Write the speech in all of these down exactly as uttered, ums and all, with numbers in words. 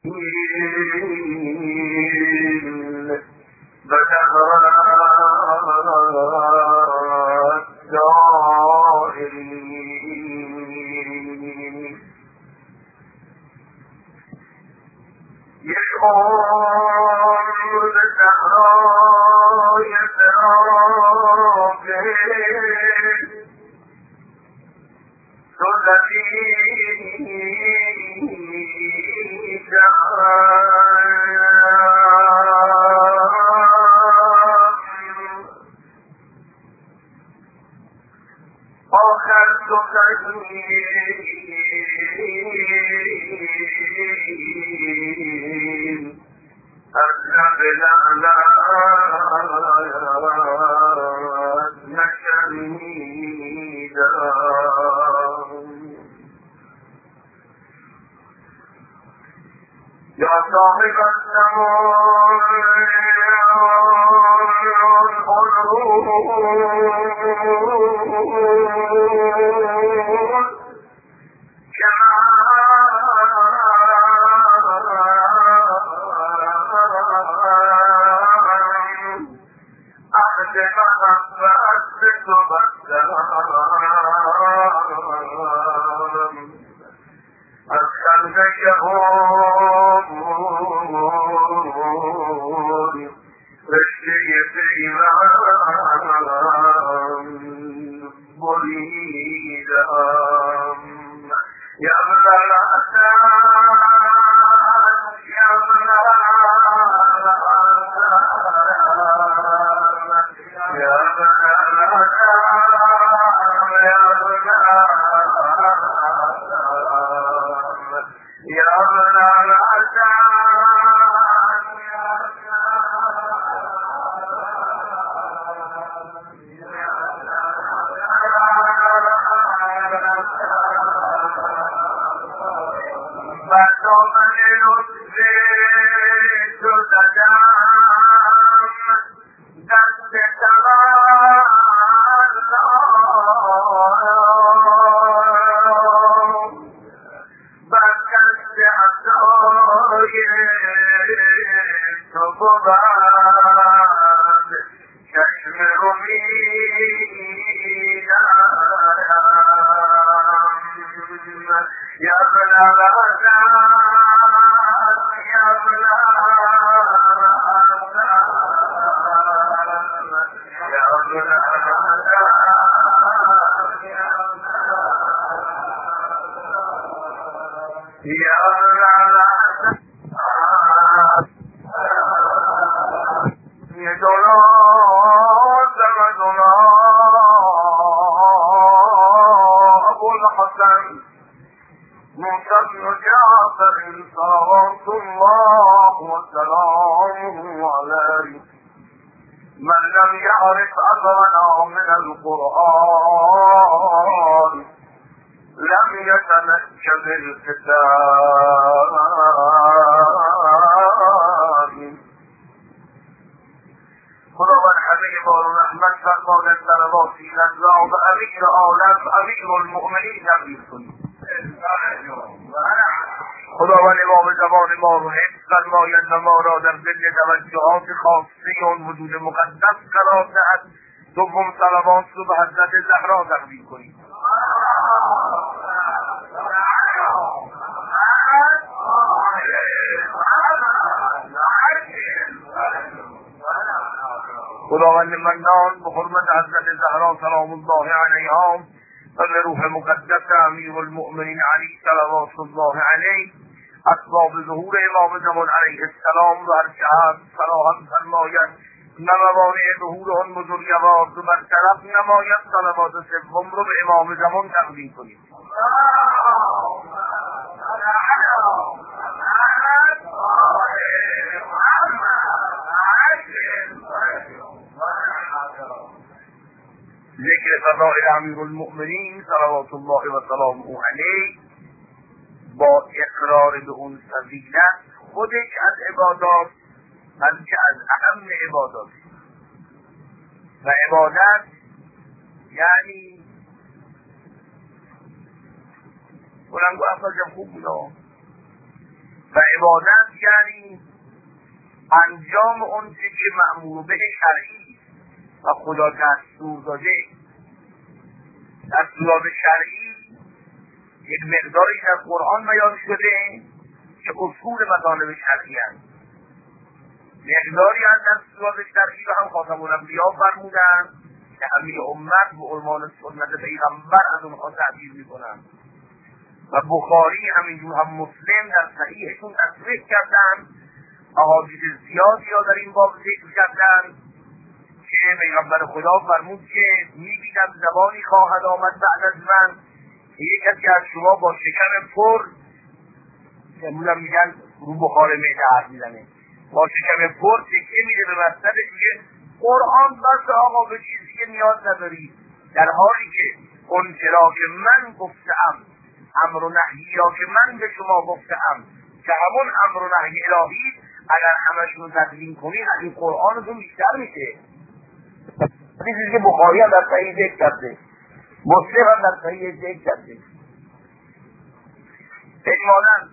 خداوند امام زمان ما رو حفظ فرماید و ما را در ضمن توجهات خاصه اون وجود مقدس قرار دهد. دوم صلوات رو به حضرت زهرا تقدیم کنید. خداوند منان به حرمت حضرت زهرا سلام الله علیها و به روح مقدس امیر المؤمنین علی صلوات الله علیه اسباب ظهور امام زمان علیه السلام و هر جهت فراهم فرماید، نه موانع ظهور آن بزرگوار رو برطرف نماید. صلوات سوم رو به امام زمان تقدیم کنید. ذکر فضائل امیر المؤمنین صلوات الله و سلامه علیه با اقرار به اون فضیلت خودش از عبادات بلکه از اهم عبادات و عبادت یعنی بلنگو افضل خوب بودا و عبادت یعنی انجام اون چه که مأمور به شرعی و خدا دستور داده. دستورات شرعی یک مقداری در قرآن بیان شده که اصول مطالب شرعی هست. مقداری از دستورات شرعی رو هم خاتم الانبیا فرمودن که همه امت به عنوان سنت پیغمبر از اونها تعبیر میکنن و بخاری همینجور هم مسلم در صحیحشون تصریح کردن، احادیث زیادی را در این باب ذکر کردن که پیغمبر خدا فرمود که میبینم زبانی خواهد آمد بعد از من که یک کسی از شما با شکم پر، معمولا میگن رو بخار معده حرف میزنه، با شکم پر تکیه میده به مصدرش، میگه قرآن بس آقا به چیزی که نیاز نداری، در حالی که اون چرا که من گفتم، امر و نهی را که من به شما گفتم که همون امر و نهی الهی، اگر همشون تدوین کنید از این قرآنتون بیشتر میشه. چیزی که بخاری هم در صحیح ذکر کرده، مسلم هم در صحیح ذکر کرده. اجمالاً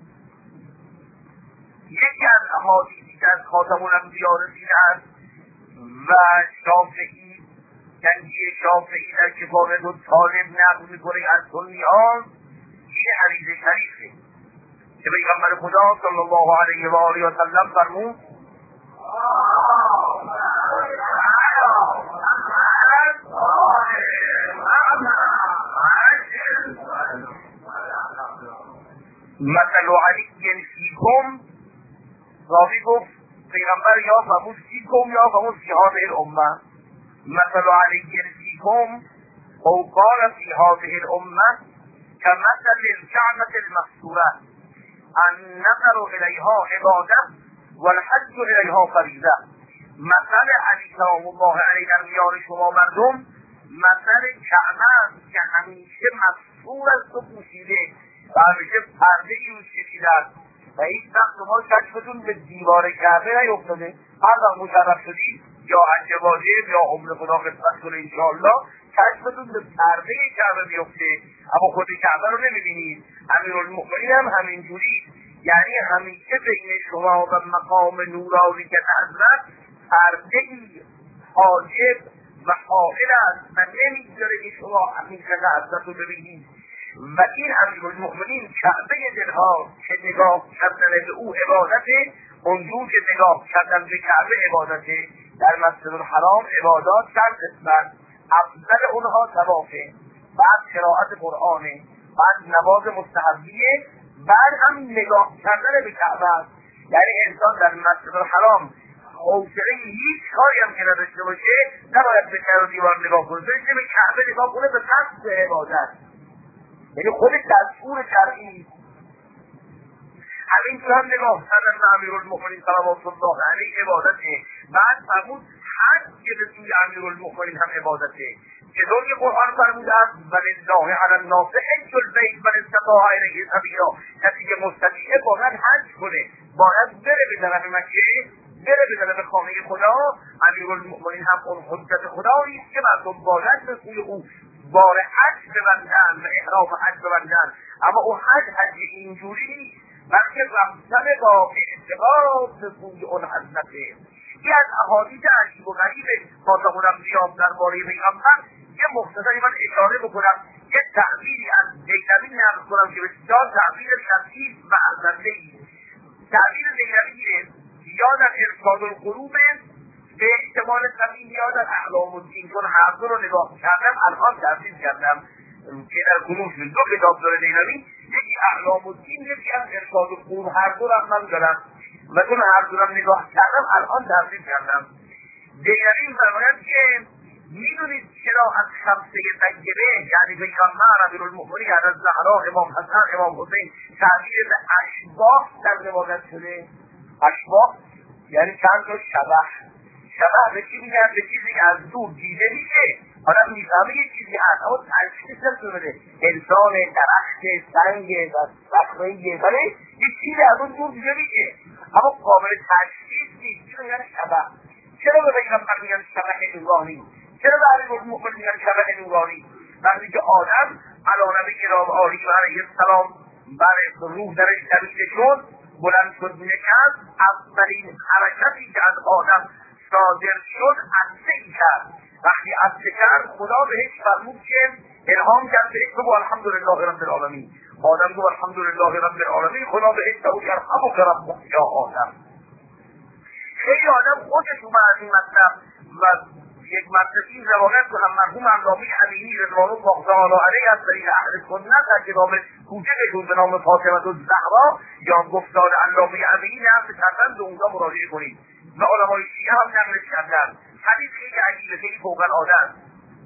یکی از احادیثی که از خاتم الانبیا رسیده است و شافعی گنجی شافعی در کتاب دو طالب نقل میکنه از سنیان، این حدیث شریفه که پیغمبر خدا صلی الله علیه و آله و سلم فرمود مثل علی فیکم، راوی گفت پیغمبر یا فرمود فیکم یا فرمود فی هذه الامه، مثل علی فیکم او قال فی هذه الامه كمثل الكعبة المكسورة النظر الیها عباده والحج الیها فریضه. مثل علی سلام الله علیه در میان شما مردم مثل کعبه است که همیشه مستور است و پوشیده و همیشه پرده روش کشیده است و هیچ وقت شما چشمتون به دیوار کعبه نیفتاده. هر وقت مشرف شدید یا حج واجب یا عمره خدا قسمت کنه انشاءالله، چشمتون به پرده کعبه بیفته اما خود کعبه رو نمیبینید. امیرالمؤمنین هم همینجوری، یعنی همیشه بین شما و مقام نورانی که حضرت پرده‌ای حاجب و حائل است و نمیذاره که شما حقیقت حضرت رو ببینید. و این امیرالمؤمنین کعبه دلها که نگاه کردن به او عبادته، اونجور که نگاه کردن به کعبه عبادته. در مسجد الحرام عبادات چند قسمت، افضل اونها طوافه، بعد قرائت قرآنه، بعد نماز مستحبیه، بعد هم نگاه کردن به کعبه است. یعنی انسان در مسجد الحرام حوصله هیچ کاری هم که نداشته باشه نباید به در و دیوار نگاه کنه، بشه به کعبه نگاه کنه به قصد عبادت، یعنی خود دستور شرعی. همینطور هم نگاه کردن به امیرالمؤمنین صلوات الله علیه عبادته. بعد فرمود حج که به سوی امیرالمؤمنین هم عبادته. چطور که قرآن فرموده است ولله علی الناس حج البیت من استطاع الیه سبیلا، کسی که مستطیعه باید حج کنه، باید بره به طرف مکه، بره به طرف خانه خدا. امیرالمؤمنین هم اون حجت خدا نیست که مردم باید به سوی او بار حج ببندن و احرام حج ببندن، اما اون حج حج اینجوری نیست، بلکه رفتن با اعتقاد به سوی اون حضرته. یه از احادیث عجیب و غریب خاتم الانبیا درباره پیغمبر یه مختصری من اشاره بکنم، یه تعبیری از دیلمی نقل کنم که بسیار تعبیر شدید و ارزنده‌ای. تعبیر دیلمیه یا در ارشاد القلوب به احتمال قدیم یا در اعلام الدین، چون هر دو رو نگاه کردم الان تعبیر کردم که در کنوز دو کتاب داره دیلمی، یکی اعلام الدین یکی از ارشاد القلوب، هر دو رو من دارم و چون هر دو رو نگاه کردم الان تعبیر کردم. دیلمی فرماید که میدونید چرا از خمسه طیبه یعنی پیغمبر امیرالمؤمنین از زهرا امام حسن امام حسین تعبیر به اشباح در روایت شده؟ اشباح یعنی چند تا شبح. شبح به چی میگن؟ به چیزی که از دور دیده میشه آدم میفهمه یه چیزی هست اما تشخیص نمیده. انسان، درخت، سنگ و صخره، ولی یه چیزی از اون دور دیده میشه اما قابل تشخیص نیست. چرا میگن شبح؟ چرا به پیغمبر میگن شبح نورانی؟ چرا به امیرالمؤمنین میگن شبح نورانی؟ وقتی که آدم علی نبی کرام علیه و علیه السلام بر روح درش دمیده شد، بلند شد نشست، اولین حرکتی که از آدم صادر شد عطسه کرد. وقتی عطسه کرد خدا بهش فرمود که الهام کرد بهش بگو الحمدلله رب العالمین. آدم گفت الحمدلله رب العالمین. خدا بهش بگو یرحمک ربک یا آدم. خیلی آدم خودش اومد از این مطلب و یک مطلبی روایت کنم مرحوم علامه امینی رضوان الله تعالی علیه از طریق اهل سنت در کتاب کوچکشون به نام فاطمه الزهرا یا گفتار علامه امینی نقل کردن، به اونجا مراجعه کنید و علمای شیعه هم نقلش کردن. حدیث خیلی عجیبه، خیلی فوق العاده.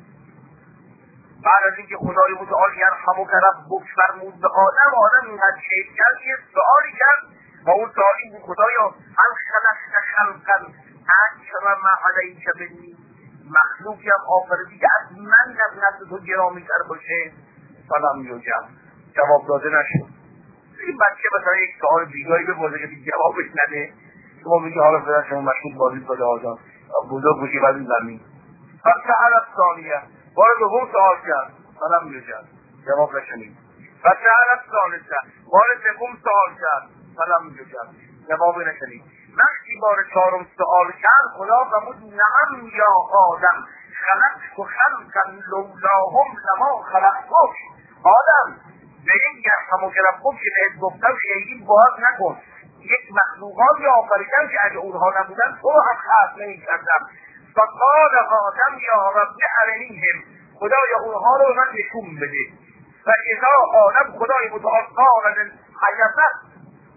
بعد از اینکه خدای متعال یرحمک ربک فرمود به آدم، آدم اینقدر شیف کرد یه سؤالی کرد و اون سؤالی بود خدایا هل خلقت خلقا اکرم علیک منی، مخلوقی هم آفریدی که از من در نزد تو گرامی‌تر باشه؟ فلم یوجد، جواب داده نشد. این بچه مثلا یک سؤال بیگاهی بپرسه که جوابش نده، شما میگه حالا فردا شما مشغول بازی شده آدم بزرگ بودی بعد این زمین. پس علت ثانیه بار دوم سوال کرد، فلم یوجد، جواب نشنید. پس علت ثالثه بار سوم سوال کرد، فلم یوجد، جواب نشنید. وقتی بار چهارم سوال کرد خدا فرمود نعم یا آدم خلقت خلقا لولاهم لما خلقتک. آدم به این یرحمک ربک که بهت گفتم خیلی باز نکن. یک مخلوقاتی آفریدم که اگه اونها نبودن تو رو هم خلق نمی‌کردم. فقال آدم یا رب ارنیهم، خدایا اونها رو من نشون بده. و اذا آدم خدای متعال قال للحیوان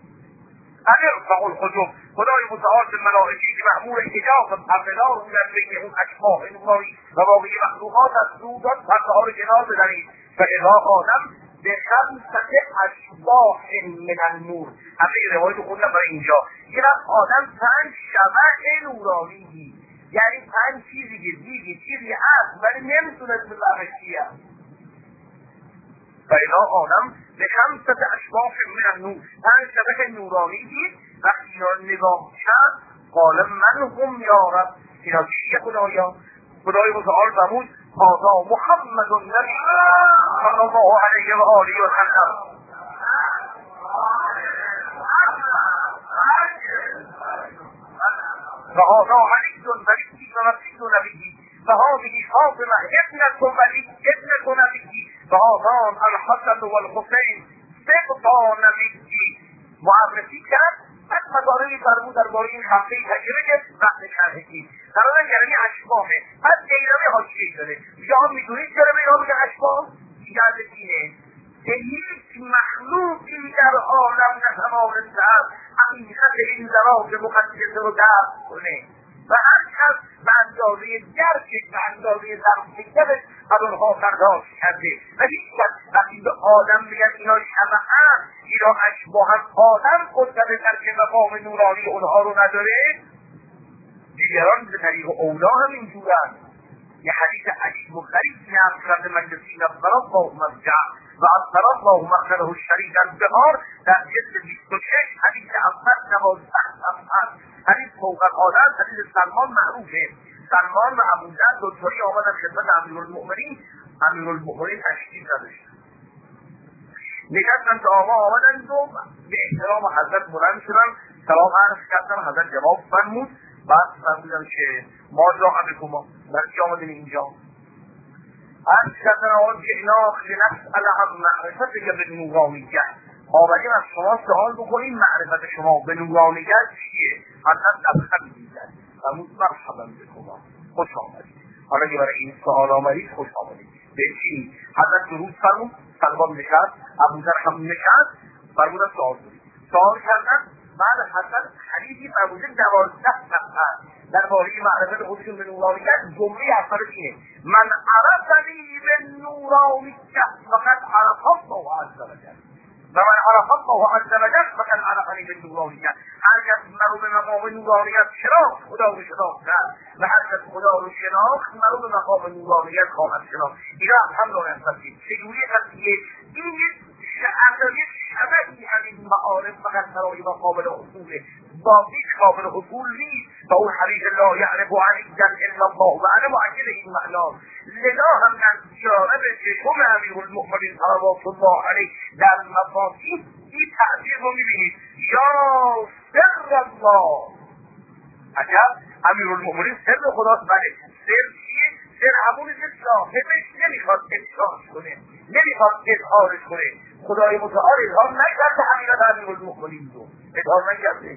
ارفع الحجب، خدای متعال به ملائکه‌ای که مأمور حجاب پرده‌دار بودن بین اون اشباح نورانی و باقی مخلوقات از دودان پرده‌ها رو کنار بزنید. و اذا آدم به خمسة اشباح من النور، همه روایت خوندم برای اینجا. یه وقت آدم پنج شبح نورانی دید، یعنی پنج چیزی که دیدی چیزی هست ولی نمیتونست بفهمه چیه. و اذا آدم به خمسة اشباح من النور، پنج شبح نورانی دید. وقتی اینا نگاه کرد قال من هم یا رب، اینا چیه خدایا؟ خدای متعال فرمود هذا محمد النبی صلی الله علیه و آله و سلم و هذا علی ولی و نبی نبی و هذه فاطمه ابنة ولی ابنة نبی و هذان الحسن و الحسین سبط نبی. معرفی کرد. بعد مداره فرمود درباره این هفته تجربه که بحث شرحی قرار یعنی اشباهه. بعد دیرمه حاجی داره یا میدونید چرا به اینا میگه اشباه؟ ایجاد اینه که هیچ مخلوقی در عالم نتوانست از حقیقت این ذرات مقدسه رو درک کنه و هر کس به اندازه درکش به اندازه درکش از اونها برداشت کرده و هیچ کس وقتی به آدم میگن اینا شبهن اینا اشباهن، آدم قدرت درک مقام نورانی اونها رو نداره، دیگران به طریق اولا هم اینجورن. یه حدیث عجیب و غریب نقل کرده مجلسی نبر الله مرجع و اثر الله مخره الشریف البهار در جلد بیست و شش حدیث اول دوازده صفحه. حدیث فوق العاده، حدیث سلمان معروفه. سلمان و ابوذر دوتایی آمدن خدمت امیرالمؤمنین، امیرالمؤمنین تشریف نداشتن، نشستن تا آقا آمدن و به احترام حضرت بلند شدن، سلام عرض کردن. حضرت جواب فرمود، بعد فرمودن که ما جا علیکما، برای چی آمدین اینجا؟ عرض کردن آقا جئناک لنسأل عن معرفتک به نورانیت، آمدیم از شما سوال بکنیم معرفت شما به نورانیت چیه؟ حضرت لبخند میزد فرمود مرحبا بکما، خوش آمدید. حالا که برای این سوال آمدید خوش آمدید. به چی؟ حضرت درود فرمود، سلمان نشست، ابوذر هم نشست، فرمودن سوال کنید. سوال کردن. بعد حضرت حدیثی فرموده دوازده صفحه درباره معرفت خودشون به نورانیت. جمله اول اینه من عرفنی به نورانیت فقط عرف الله عز وجل و من عرف الله عز وجل فقط عرفنی به نورانیت. هر کس مرو به مقام نورانیت شناخت خدا رو شناخت کرد و هر کس خدا رو شناخت مرو به مقام نورانیت خواهد شناخت. اینا هم هم دارن تصدیق چجوری تصدیق این شعبه شبهی از این معارف فقط برای ما قابل حصوله، با هیچ قابل حصول نیست. و اون حدیث لا یعرف علیکا الا الله و انا مؤکد این معنا. لذا هم در جانب ششم امیرالمؤمنین صلوات الله علیه در مفاتیح این تعبیر رو میبینید یا سر الله. عجب، امیرالمؤمنین سر خداست. بله، سر چیه؟ سر همونه که صاحبش نمیخواد افشاش کنه، نمیخواد اظهارش کنه. خدای متعال اظهار نکرده حقیقت امیرالمؤمنین رو، اظهار نکرده.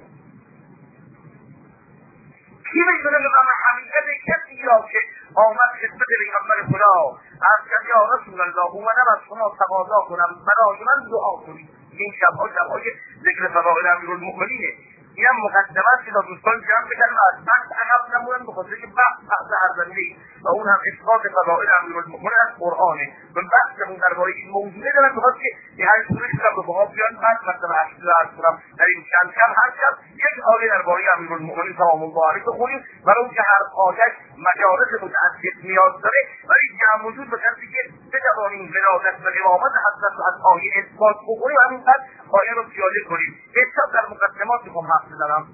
کی میتونه به من حقیقت کسی را که آمد خدمت پیغمبر خدا عرض کرد یا رسول الله اومدم از شما تقاضا کنم برای من دعا کنید. این شبها شبهای ذکر فضائل امیرالمؤمنینه. اینم مقدمه است که دوستان جمع بکن و از بحث عقب نمونن، بخاطر که بحث بحث ارزنده و اون هم اثبات فضائل امیرالمؤمنین از قرآنه. من بحثمون درباره این موضوع دارم میخواد که یه هر سوره که به بها بیان بعد مطلب اصلی رو عرض کنم. در این چند شب هر شب یک آیه درباره امیرالمؤمنین سلام الله علیه بخونیم، برای اون که هر آیه‌اش مجالس متعدد نیاز داره، ولی جمع وجود به کسی که بتوانیم ولادت و امامت حضرت رو از آیه اثبات بکنیم، همینقدر آیه رو پیاده کنیم. حساب در مقدمات میخوام حرف بزنم.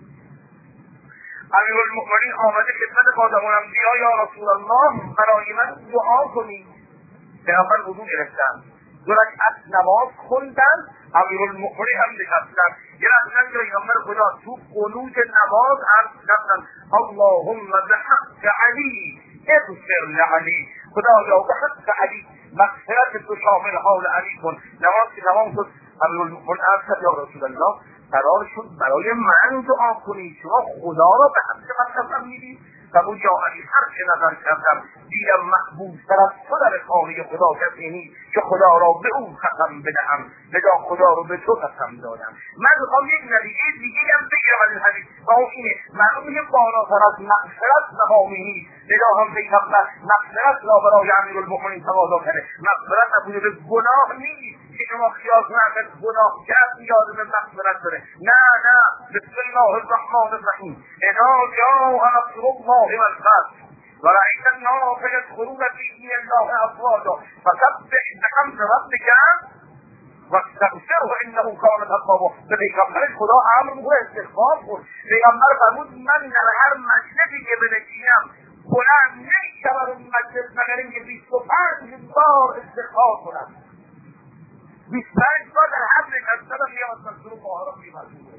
امیرالمؤمنین آمده خدمت خاتم الانبیا یا رسول الله برای من دعا کنید. پیغمبر وضو گرفتن، دو رکعت نماز خوندن، امیرالمؤمنین هم نشستن. یه رفتن که پیغمبر خدا تو قنوت نماز عرض کردن اللهم بحق علی اغفر لعلی. خدایا به حق علی مغفرت تو شامل حال علی کن. نماز که تمام شد امیرالمؤمنین عرض کرد یا رسول الله قرار شد برای من دعا کنی، شما خدا را به حق من قسم میدید. و یا علی هر چه نظر کردم دیدم محبوب تر از تو در خانه خدا کسی نیست که خدا را به او قسم بدهم، لذا خدا را به تو قسم دادم. من میخوام یک نتیجه دیگه هم بگیرم از این حدیث و اون اینه معلوم که بالاتر از مغفرت مقامی نیست، لذا هم پیغمبر مغفرت را برای امیرالمؤمنین تقاضا کرده. مغفرت نبوده به گناه نیست که شما خیال کنید گناه کرد نیاز به مغفرت داره. نه نه، بسم الله الرحمن الرحیم اذا جاء نصر الله والفتح ورأيت الناس يدخلون في دين الله أفواجا فسبح بحمد ربك واستغفره انه كان توابا. به پیغمبر خدا امر میکنه استغفار کن. پیغمبر فرمود من در هر مجلسی که بنشینم بلند نمیشود اون مجلس مگر اینکه بیست و پنج بار استغفار کنم. بیست و پنج بار در هر نشستم میام استغفر الله ربی و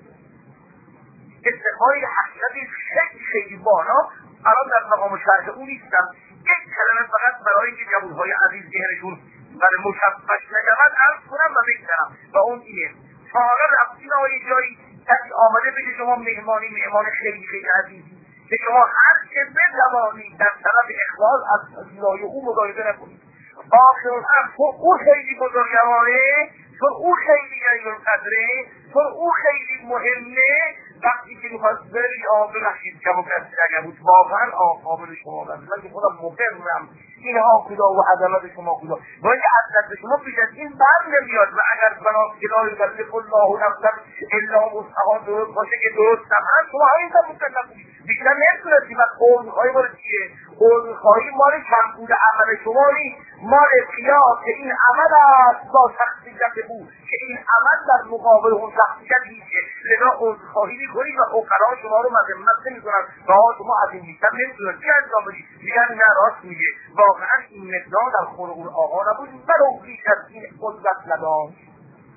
استغفاری حقیقتی خیلی خیلی بالا. الان در مقام شرح اون نیستم، یک کلمه فقط برای اینکه جوانهای عزیز ذهنشون برای مشبش نشود عرض کنم و بگذارم و اون اینه تا حالا رفتین آقای جایی کسی آمده بگه شما مهمانی مهمان خیلی خیلی عزیزی که شما هر چه بتوانید در طرف اخلاص از فضیلای او مضایقه نکنید. آخر الامر تو او خیلی بزرگواره، تو او خیلی جلیل القدره، تو او خیلی مهمه. وقتی که میخواست بری آب ببخشید کم و کسی اگر بود واقعا قابل شما بند من که خودم مقرم اینها کدا و عظمت شما کدا و اینکه حضرت شما بیش از این بر نمیاد و اگر بنات که لا یکلف الله نفسا الا وسعها درست باشه که درست نفرن شما همین هم مکلف بیشتر نمیتونستی و قولخواهی مال چیه؟ قولخواهی مال کمبود عمل شما نیست، مال قیاس که این عمل است با شخصیت بود که این عمل در مقابل اون شخصیت هیچه. لذا قولخواهی میکنید و اوقلا شما رو مذمت نمیکنن و شما از این بیشتر نمیتونید چه انجام بدید. میگن نه راست میگه، واقعا این مقدار در خور اون آقا نبود ولو بیش از این قدرت نداشت.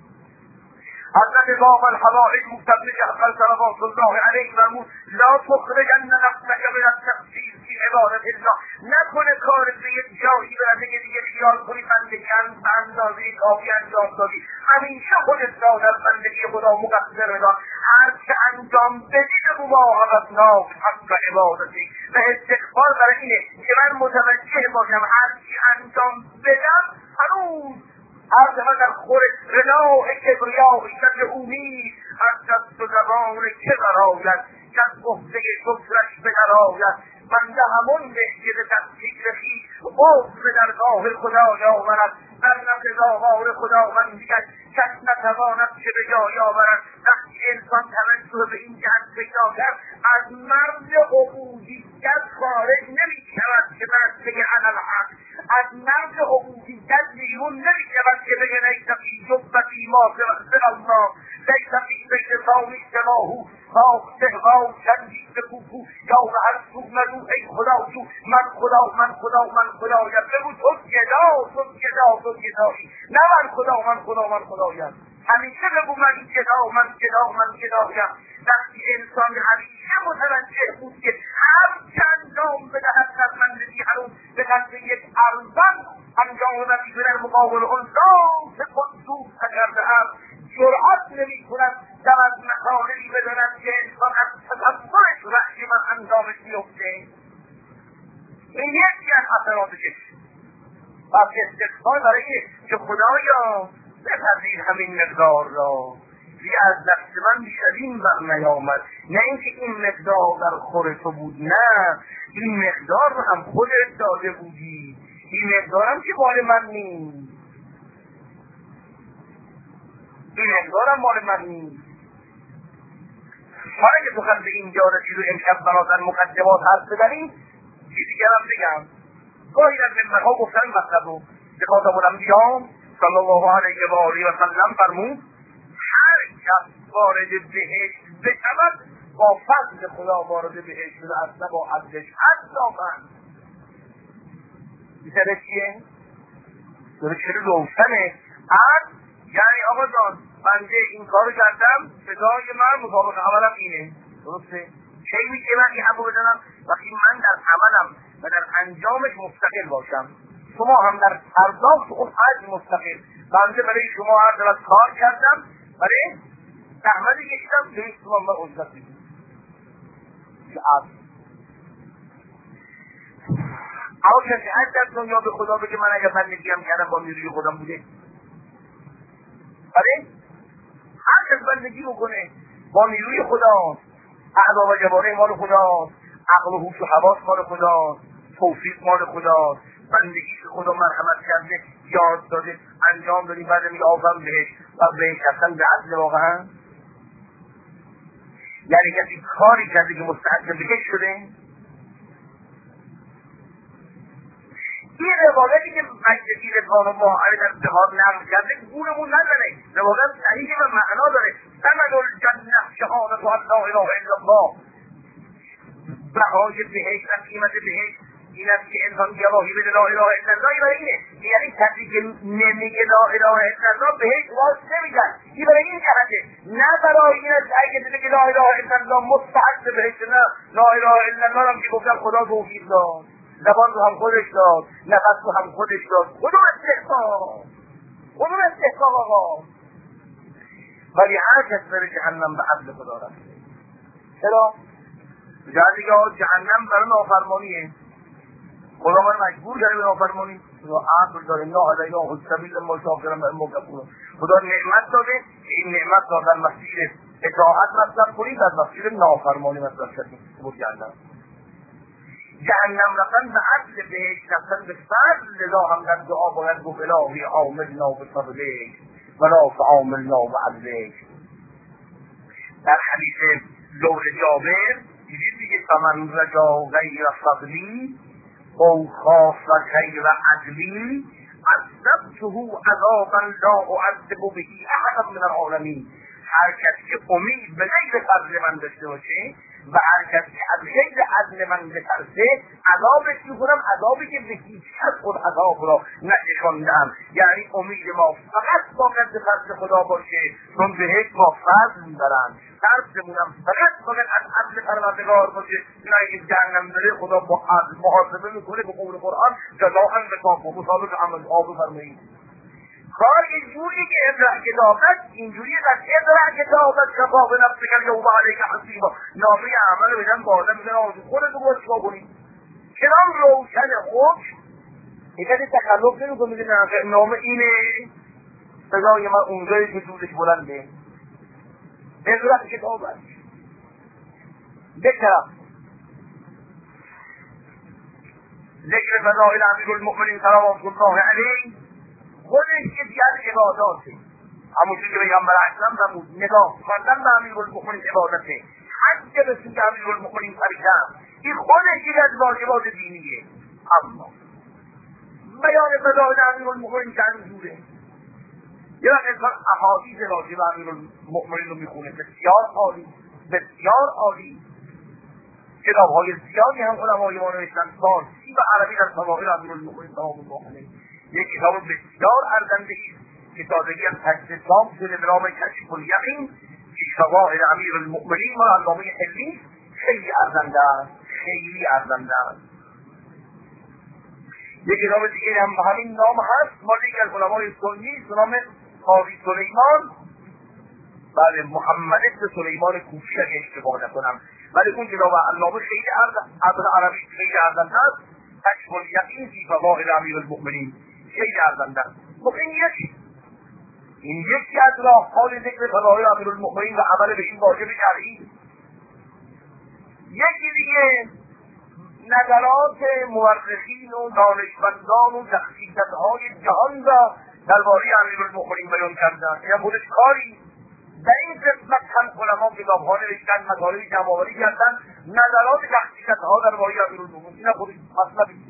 حضرت باب الحوائج مقتبل جعفر صلوات الله علیه فرمود لا تخرجن نفسك من التفسیر فی عبادت الله. نکنه کار به یک جایی برده که دیگه خیال کنی بندگی به اندازه کافی انجام دادی. همیشه خودت را در بندگی خدا مقصر بدان. هر چه انجام بدی به مواقعت ناف حق عبادتی و استغفار برای اینه که من متوجه باشم هر چی انجام بدم هنوز هر دفعه در خور رناع کبریای شد او نیست. هر دست و زبان که براید کس گفته شکرش بنراید. بنده همون بهجد تصدیق رخی عضو در راه خدا یاورد در نقضاوار خدا من دیگر کس نتواند چه به جای آورد. وقتی انسان توجه به این جهت پیدا کرد از مرز عبودیت خارج نمی شود که بعد بگه انا الحق، از مرز عبودیت بیرون نمی شود که بگه لیس فی جبتی ما سوى الله، لیس فی بیت ثانی سواهو ساخته و چندی به کوکو یا هر سو مدو ای خدا تو من خدا من خدا من خدا یا بگو تو گدا تو گدا تو گدایی نه من خدا من خدا من خدا یا همیشه بگو من گدا من گدا من گدایم. وقتی انسان همیشه متوجه بود که هر چند جام بدهد سرمندگی هنوز به قدر یک ارزان انجام وظیفه در مقابل آن ذات قدوس نکرده است، جرأت نمی کند دم از مکانه‌ای بداند که انسان از تصورش وحشی من انجامش میفته. این یکی از اثراتش. پس استقبال برای که خدایا بپذیر همین مقدار را، دیگه از دست من بیشترین بر نیامد. نه اینکه این مقدار در خور تو بود، نه این مقدار رو هم خودت داده بودی، این مقدار هم که مال من نیست، این مقدار هم مال من نیست. حالا که سخن به اینجا رسید و امشب برادر مقدمات حرف بزنیم، چیزی که هم بگم گاهی در منبرها گفتن مطلب رو به خاتم الانبیا صلی الله علیه و آله و سلم فرمود هر کس وارد بهشت بشود با فضل خدا وارد بهشت شده است، نه با عدلش. حتی من بیشتره چیه؟ داره چه روشنه از یعنی آقا جان بنده این کارو کردم صدای من مطابق عملم اینه، درسته؟ چه میگه من این حرفو بزنم؟ وقتی من در عملم و در انجامش مستقل باشم، شما هم در پرداخت اون حج مستقل. بنده برای شما هر دلت کار کردم، برای زحمتی کشیدم، به شما من اجرت میدم. اما کسی هر در دنیا به خدا بگه من اگر بندگی هم کردم با نیروی خودم بوده؟ آره؟ هر کس بندگی بکنه با نیروی خدا، اعضا و جواره مال خدا، عقل و هوش و حواس مال خدا، توفیق مال خدا، بندگی که خدا مرحمت کرده، یاد داده، انجام دادی، بعد میگه آفرین بهش و بهش اصلا به عدل واقعا. یعنی کسی کاری کرده که مستحق بهش شده. این روایتی که مجلسی رضوان الله علیه در بهار نقل کرده گورمون نزنه، روایت صحیح و معنا داره. ثمن الجنه شهادة ان لا اله الا الله. بهای بهشت و قیمت بهشت این است که انسان گواهی بده لا اله الا الله. برای اینه یعنی کسی که نمیگه لا اله الا الله بهشت واس نمیدن. این برای این جهته، نه برای این است اگه بگه لا اله الا الله مستحق بهشت. نه، لا اله الا الله هم که گفتن خدا توفیق داد، زبان رو هم خودش داد، نفس رو هم خودش داد، خودم استحقاق خودم استحقاق آقا. ولی هر کس بره جهنم به عدل خدا رفته. چرا؟ جهنم دیگه جهنم برای نافرمانیه، خدا من مجبور کرده به نافرمانی. خدا عقل داره، نه علینا السبیل اما شاکرا و اما کفورا. خدا نعمت داده که این نعمت را در مسیر اطاعت مصرف کنید، در مسیر نافرمانی مصرف کنید. بود جهنم جهنم رفتن به عدل بهشت رفتن به فضل. لذا هم در دعا باید گفت الهی عاملنا به فضلک ولا تعاملنا به عدلک. در حدیث زوج جابر دیدید دیگه فمن رجا غیر فضلی او خاف غیر عدلی عذبته عذابا لا اعذب به احدا من العالمین. هر کسی که امید به غیر فضل من داشته باشه و هر کسی که از غیر عدل من بترسه، عذابش میکنم عذابی که به هیچ کس خود عذاب را نشاندم. یعنی امید ما فقط باید به فضل خدا باشه، چون بهش با فضل میبرن. ترسمونم فقط باید از عدل پروردگار باشه، نه این جهنم بره خدا با عدل محاسبه میکنه. به قول قرآن جزاء بما مطابق عمل آب فرمایید. کار اینجوری که ابرع کتابت اینجوری از ابرع کتابت کفا به نفسک الیوم علیک حسیبا. نامه عمل بدن با آدم میدن آزو خودتو باید چیکار کنی؟ چنان روشن خوش یکی تخلف نمی کن میگه نامه اینه سزای من اونجایی که دودش بلنده. ابرع کتابت بکرم ذکر فضائل امیرالمؤمنین صلوات الله علیه خودش که دیگر عباداته. همونجور که پیغمبر اکرم فرمود نگاه کردن به امیرالمؤمنین عبادته، حج به سوی امیرالمؤمنین فرجم، این خودش یک از واجبات دینیه. اما بیان فضائل امیرالمؤمنین چند جوره. یه وقت انسان احادیث راجع به امیرالمؤمنین رو میخونه، بسیار عالی بسیار عالی. کتاب‌های زیادی هم علمای ما نوشتن فارسی و عربی در فضائل امیرالمؤمنین سلام الله علیه. یک کتاب بسیار ارزنده است که تازگی از تجدید تام شده به نام کشف الیقین که شواهد امیر المؤمنین و علامه حلی خیلی ارزنده است، خیلی ارزنده است. یک کتاب دیگه هم به همین نام هست، مال یکی از علمای سنی به نام قاضی سلیمان، بله محمد بن سلیمان کوفی اگه اشتباه نکنم، ولی اون کتاب علامه خیلی ارزنده عربی خیلی ارزنده است، کشف الیقین فی فضائل امیر المؤمنین خیلی ارزنده است. خب این یکی این یکی از راههای ذکر فضائل امیر المؤمنین و عمل به این واجب شرعی. یکی دیگه نظرات مورخین و دانشمندان و شخصیت‌های جهان را درباره امیرالمؤمنین بیان کردند. این خودش کاری. در این قسمت هم علما کتاب‌ها نوشتن، مطالب جمع‌آوری کردن، نظرات شخصیت‌ها درباره امیرالمؤمنین. این خودش مطلبی.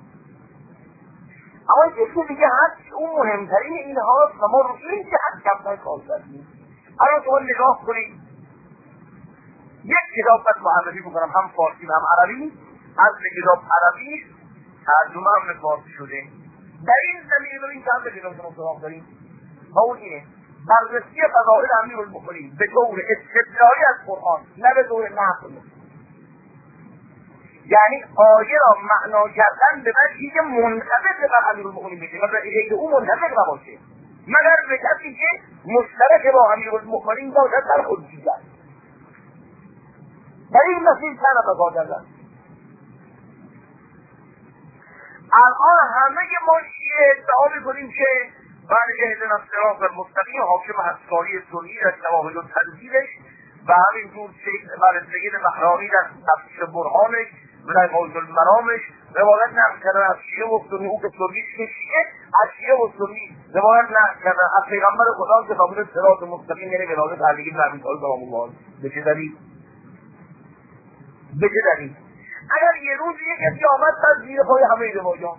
اما یکی دیگه هست، اون مهمترین این هاست و ما رو این جهت کمتر کار کردیم. الان شما نگاه کنید، یک کتاب بس معرفی بکنم، هم فارسی و هم عربی، از کتاب عربی ترجمه هم به فارسی شده. در این زمینه رو این چند کتاب شما سراغ داریم و اون اینه بررسی فضائل امیرالمؤمنین به طور استدلالی از قرآن، نه به طور نقل. یعنی آیه را معنا کردن به وجهی که منطبق بر امیرالمؤمنین بشه و غیر او منطبق نباشه، مگر به کسی که مشترک با امیرالمؤمنین باشد در خود دیگر. در این مسیل چند نفر کردن. الان همه ما شیعه ادعا میکنیم که بعد اهدنا الصراط المستقیم حاکم حساری سنی در شواهد و تدبیرش و همینجور سید بهرانی در تفسیر برهانش و در قائد المرامش روایت نقل کردن از شیعه و سنی، او که سنی که شیعه از شیعه و سنی روایت نقل کردن از پیغمبر خدا که فرمود صراط مستقیم یعنی ولایت علی بن ابی طالب رضی الله عنه. به چه دلیل؟ به چه دلیل؟ اگر یه روز یک کسی آمد از زیر پای همه روایات،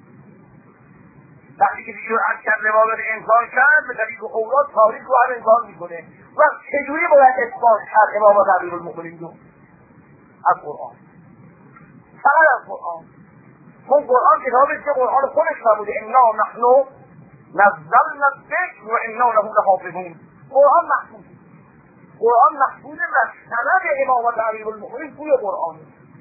وقتی که دیگه از کرد روایات انکار کرد به طریق اولاد تاریخ رو هم انکار میکنه و چجوری باید اثبات کرد امامت امیرالمؤمنین رو؟ از قرآن، فقط از قرآن. اون قرآن کتابی که قرآن خودش نبوده، انا نحن نزلنا الذکر و انا له لحافظون. قرآن محفوظ، قرآن محفوظ و سند امامت امیرالمؤمنین توی قرآن.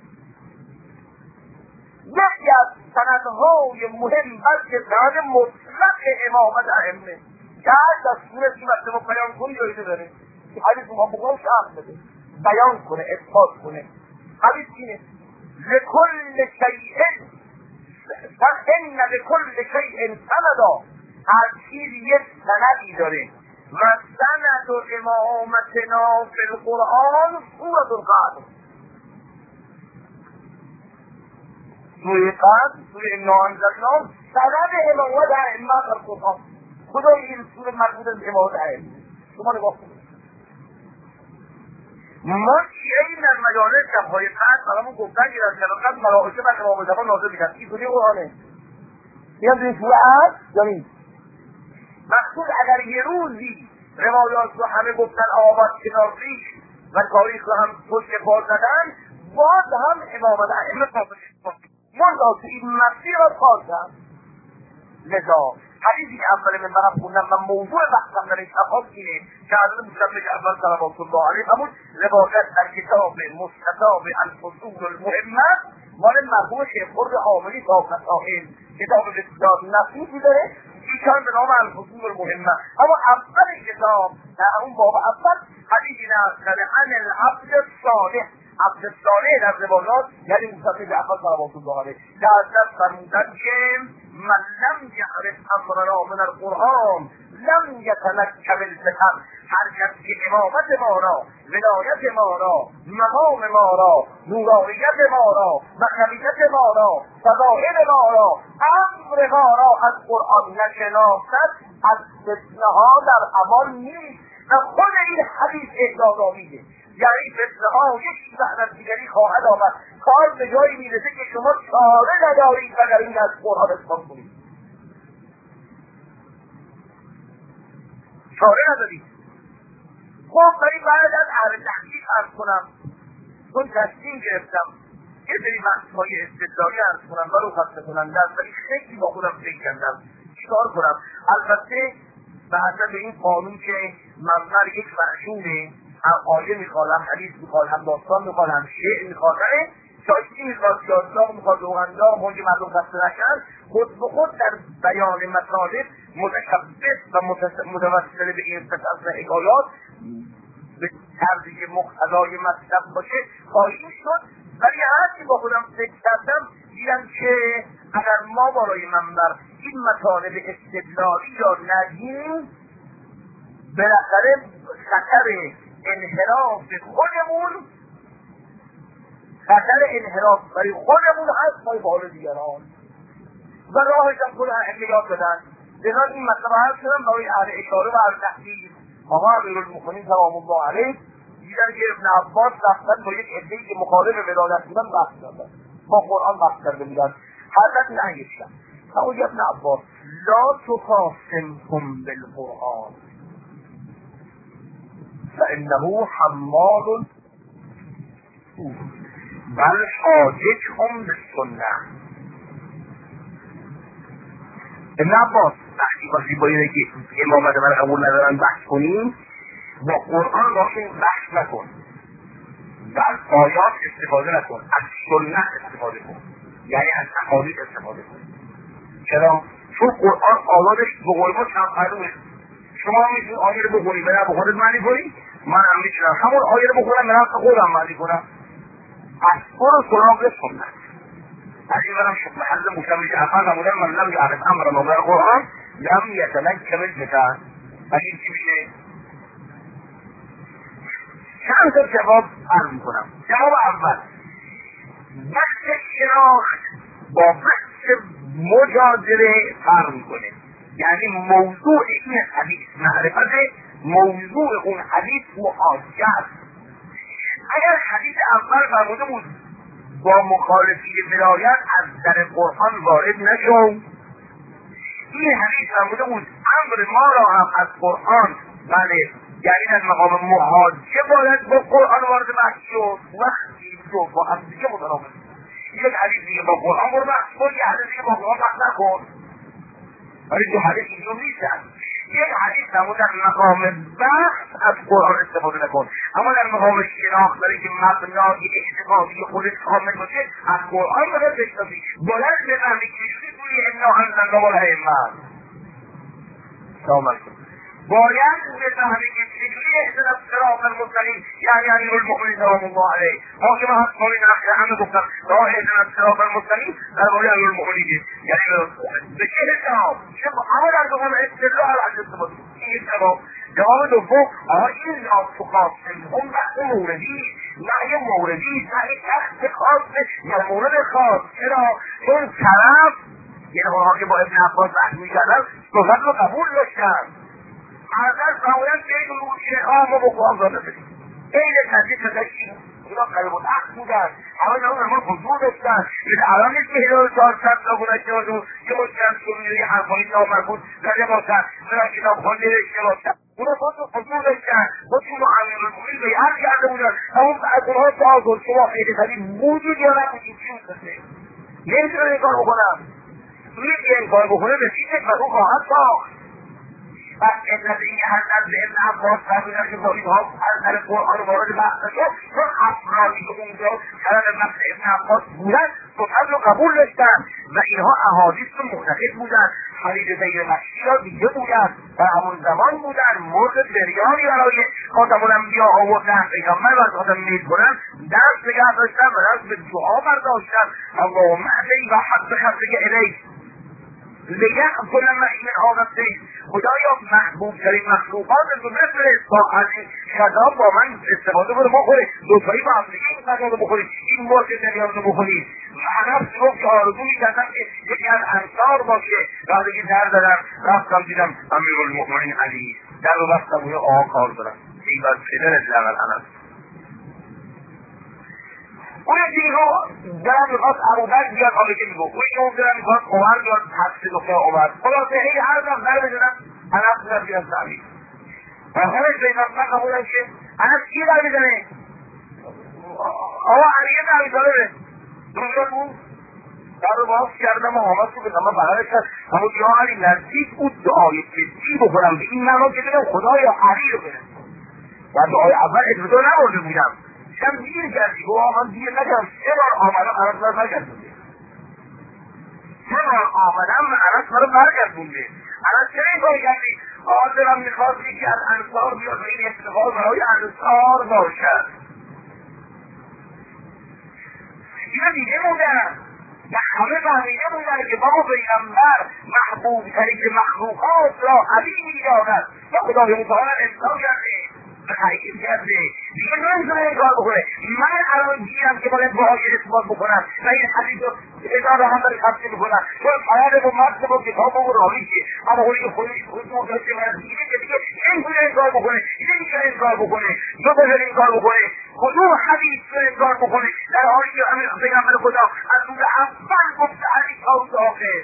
یکی از سندهای مهم بلکه سند مطلق امامت ائمه که هر دستور سیمت رو بیان کنی جایده داره که حدیث ما بقرآن شرح بده، بیان کنه، اثبات کنه. حدیث اینه لکل شیء فإن لکل شیء سندا، هر چیزی یک سندی داره و سند امامتنا فی القرآن سورة القدر. سوره قدر، سوره انا انزلناه، سند امامت ائمه در قرآن. خدا این سوره مربوط به امامت ائمه. شما نگاه کنید، ما شیعه در مجالس شبهای قدر برامون گفتن که در شب قدر ملائکه بر امام مصطفی نازل میشن. این سوره قرآنه. میگم این سوره هست یا نیست؟ مقصود اگر یه روزی روایات رو همه گفتن آباد کناری و تاریخ رو هم پشت پا زدن، باز هم امامت ائمه ثابت شد. منتها تو این مسیر را کاردن. لذا حدیثی که اول من برم خوندم و موضوع بحثم در این صفحات اینه که حضرت موسی جعفر صلوات الله علیه فرمود روایت در کتاب مستطاب الفصول المهمه مال مرحوم شیخ خرد عاملی صاحب مسائل، کتاب بسیار نفیسی داره ایشان به نام الفصول المهمه. اما اول کتاب در اون باب اول حدیثی نقل کرده عن العبد الصالح، عبد الصالح در روایات یعنی موسی جعفر صلوات الله علیه که حضرت فرمودن که من لم یعرف امرنا من القرآن لم یتمکن الفتن. هر کس که امامت ما را، ولایت ما را، مقام ما را، نورانیت ما را، مخنویت ما را، فضائل ما را، امر ما را از قرآن نشناسد، از فتنه ها در امان نیست. و خود این حدیث اعجازآمیزه، یعنی فتنه ها یکی بعد از دیگری خواهد آمد. کار به جایی میرسه که شما چاره ندارید مگر این از قرآن اثبات کنید، چاره ندارید. خب برای بعد از اهل تحقیق عرض کنم، چون تصمیم گرفتم یه سری بحث‌های استدلالی عرض کنم برای خسته کننده است، ولی خیلی با خودم فکر کردم چیکار کنم. البته به حسب این قانون که منظر یک معشوره، هم آیه میخواد، هم حدیث میخواد، هم داستان میخواد، هم شعر میخواد، شاعری میخواد، شاعدان میخواد، روغندان مونج مردم خسته نشن، خود به خود در بیان مطالب متشبث و متوسل به این قصص و حکایات به طرزی که مقتضای مطلب باشه خواهیم شد. ولی هرچی با خودم فکر کردم دیدم که اگر ما برای منبر این مطالب استدلالی را ندیم، بالاخره خطر انحراف خودمون خطر انحراف برای خودمون هست پای بال دیگران و راهش هم خود اهل یاد بدن. لذا این مطلب هست شدم برای اهل اشاره و اهل تحقیق. آقا امیرالمؤمنین سلام الله علیه دیدن که ابن عباس رفتن با یک عده‌ای که مخالف ولایت بودن بحث کردن، با قرآن بحث کرده بودن، حضرت نهیشتن. فرمود ابن عباس لا تخاصمهم بالقرآن فانه حمال بل حاججهم بالسنه. ابن عباس وقتی باشی با اینه که امامت من قبول ندارن بحث کنیم، با قرآن باشیم بحث نکن، از آیات استفاده نکن، از سنت استفاده کن، یعنی از احادیث استفاده کن. چرا؟ چون قرآن آیاتش به قول ما چند پهلوه. شما میتونید آیه رو بخونید به نفع خودت معنی کنی، من هم میتونم همون آیه رو بخونم به نفع خودم معنی کنم. از برو سراغ سنت. از این برم شکل محل مشتمل که افراد همونن من لم یعرف امر ما بر قرآن لم یتمکن بکن. از این چی میشه؟ چند تا جواب عرض میکنم. جواب اول، بحث شناخت با بحث مجادله فرق میکنه. یعنی موضوع این حدیث معرفت، موضوع اون حدیث محاجت. اگر حدیث اول فرموده بود با مخالفی ولایت از در قرآن وارد نشو، این حدیث فرموده بود امر ما را هم از قرآن، بله، یعنی از مقام محاجه باید با قرآن وارد بحث شد. وقتی دو با هم دیگه متناقض، یک حدیث دیگه با قرآن وارد بحث کن، یک حدیث دیگه با قرآن بحث نکن، ولی دو حدیث اینجور نیستن. یک حدیث فرمود در مقام بحث از قرآن استفاده نکن، اما در مقام شناخت برای که مبنای اعتقادی خودت کامل باشه از قرآن باید بشناسی. باید به فهمی که چجوری انا انزلنا والایمان شامل کن، باید به فهمی که چجوری اهدنا الصراط المستقیم، یعنی امیرالمؤمنین سلام الله علیه حاکم هست قولی نقشه همه گفتن راه اهدنا الصراط المستقیم در قولی امیرالمؤمنین، یعنی به چه حساب اما در مقام استدلال از استفاده. این جواب. جواب دوم، آها این لا تخاصمهم بحث موردی، نهی موردی، نهی شخص خاص یا مورد خاص. چرا؟ چون طرف یعنی اونها که با ابن عباس بحث میکردن صحبت رو قبول داشتن. حضرت فرمودن که این روشی خواه ما با قرآن را نداریم، این تحصیل تدشیم اونا قریب العقل بودن، همه جا اون ما حضور داشتن. الان نیست که هزار و چهارصد تا گذشته باشون که مشکل کنید یه حرفانی نامربوط زده باشن، برای کتاب خونده رشته باشن، اونا خودشون حضور داشتن، خودشون رو امیرالمؤمنین بیعت کرده بودن. همون از اونها سوال شما خیلی خیلی موجود یا نبودید چی میکنه؟ نمیتونن این کار بکنم. این این کار بکنه رسیدت و اون خواهد ساخت. پس علت این که حضرت به ابن عباس فرمودن که با اینها از در قرآن وارد بحث شد، چون افرادی که اونجا طرف بحث ابن عباس بودن سخن رو قبول داشتن و اینها احادیث رو معتقد بودن. خالد غیر مشکی را دیده بودن و همون زمان بودن مرد بریانی برای خاتم الانبیا آوردن، پیغمبر و از خاتم میل کنن دست نگه داشتن و دست به دعا برداشتن اللهم اهدی و حق خلقک الیک لیقبل معی من هذا السیف. خدایا محبوب ترین مخلوقات تو بفرست تا از این غذا با من استفاده کنه بخوره، دوتایی با هم دیگه این غذا رو بخورید، این مرغ دریان رو بخورید. هدف رو که آرزو میکردم که یکی از انصار باشه. وقتی که در دادم رفتم دیدم امیرالمؤمنین علی در رو بستم و آقا کار دارم این بر پدرت لغل انس. اون دیگه رو درم میخواست ابوبکر بیاد حالا که میگو اونی که اون درم میخواست عمر بیاد حفظ دختر عمر. خلاصه هی هر دم در بزنم انس در بیاد تعمید و خودش پیغمبر قبولن که انس کی در میزنه؟ آقا علیه در میزنه درست بود در رو باز کردم و آمد که بگم من بغلش هست همون یا علی نزدیک بود دعای جدی بخورم به این معنا که بگم خدایا علی رو برسون و دعای اول ادوزا نبرده بودم شم دیر کردی گو آمد دیر نکردم سه بار آمدم عرض بر برگردونده سه بار آمدم عرض بر برگردونده عرض چه این کار کردی؟ حاضرم میخواستی که از انصار بیاد و این افتخار برای انصار باشد اینو دیگه بودن و همه فهمیده بودن که بابا پیغمبر محبوب ترین مخلوقات را علی میداند و خدای متعال امضا کرده و تأکید کرده دیگه نمیتونه این کار بکنه من الان گیرم که باید باهای اثبات بکنم و این حدیث رو ادار هم داری خبتی میکنم چون پیاد و مرد و کتاب و راهی که اما خودی که خودی خود محتاجه من دیگه که دیگه نمیتونه این کار بکنه دیگه میتونه این کار بکنه دو بزر این کار بکنه کدوم حدیث رو این کار بکنه در حالی که امیر پیغمبر خدا از روز اول گفته علی تا روز آخر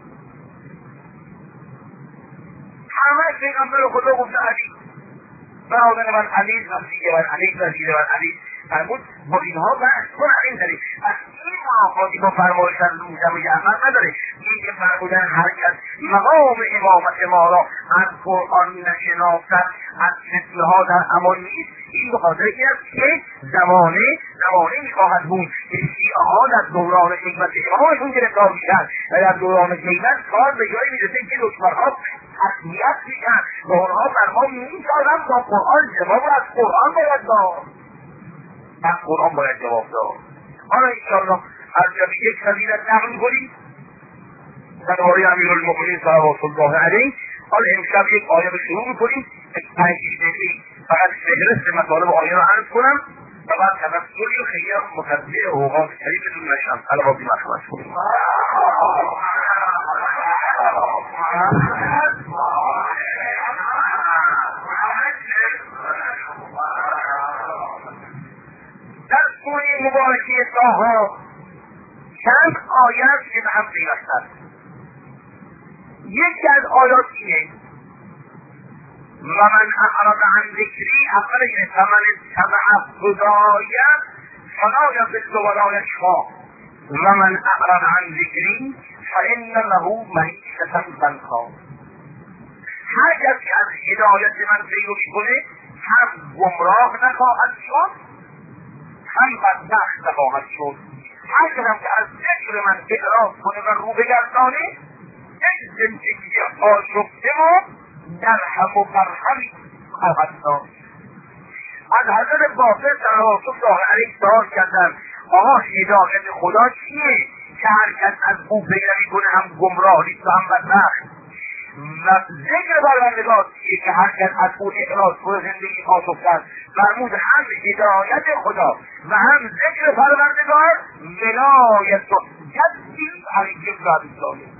همه پیغمبر خدا گفته علی برادر من علی نزدیک من علی نزدیک من علی فرمود با اینها بحث کن علی داری از این معافاتی با فرمایشن روزم جعفر نداره این که فرمودن هر کس مقام امامت ما را از قرآن نشناسد از فتنه ها در امان نیست این به خاطر این است که زمانه زمانه میخواهد بود که شیعه ها در دوران حکمت امامشون گرفتار میشن و در دوران غیبت کار به جایی میرسه که دشمنها تقویت میشن و آنها بر ما میسازن با قرآن جواب از قرآن باید داد از قرآن باید جواب داد حالا انشاءالله از جبی یک فضیلت نقل کنیم درباره امیرالمؤمنین صلوات الله علیه حالا امشب یک آیه رو شروع میکنیم پنج دقیقه فقط فهرست مطالب آیه رو عرض کنم و بعد تبصری خیلی متبع اوقات شریف بدون نشم الباقی مرحمت کنیم در سوره مبارکه طه چند آیات که به هم پیوستند یکی از آیات اینه و من اعرض عن ذکری اول اینه فمن اتبع هدای فلا یضل ولا یشقی و من اعرض عن ذکری فان له معیشة ضنکا هر کس که از هدایت من پیروی کنه هم گمراه نخواهد شد هم بدبخت نخواهد شد هر کس هم که از ذکر من اعراض کنه و رو بگردانه یک زندگی آشفته و درهم و برهمی خواهد داشت از حضرت باقر صلوات الله علیه سوال کردن آقا هدایت خدا چیه که هر کس از او پیروی کنه هم گمراه نیست و هم بدبخت و ذکر پروردگار چیه که هر کس از او اعراض کنه زندگی آشفته است فرمود هم هدایت خدا و هم ذکر پروردگار ولایت جدی علیه الصالح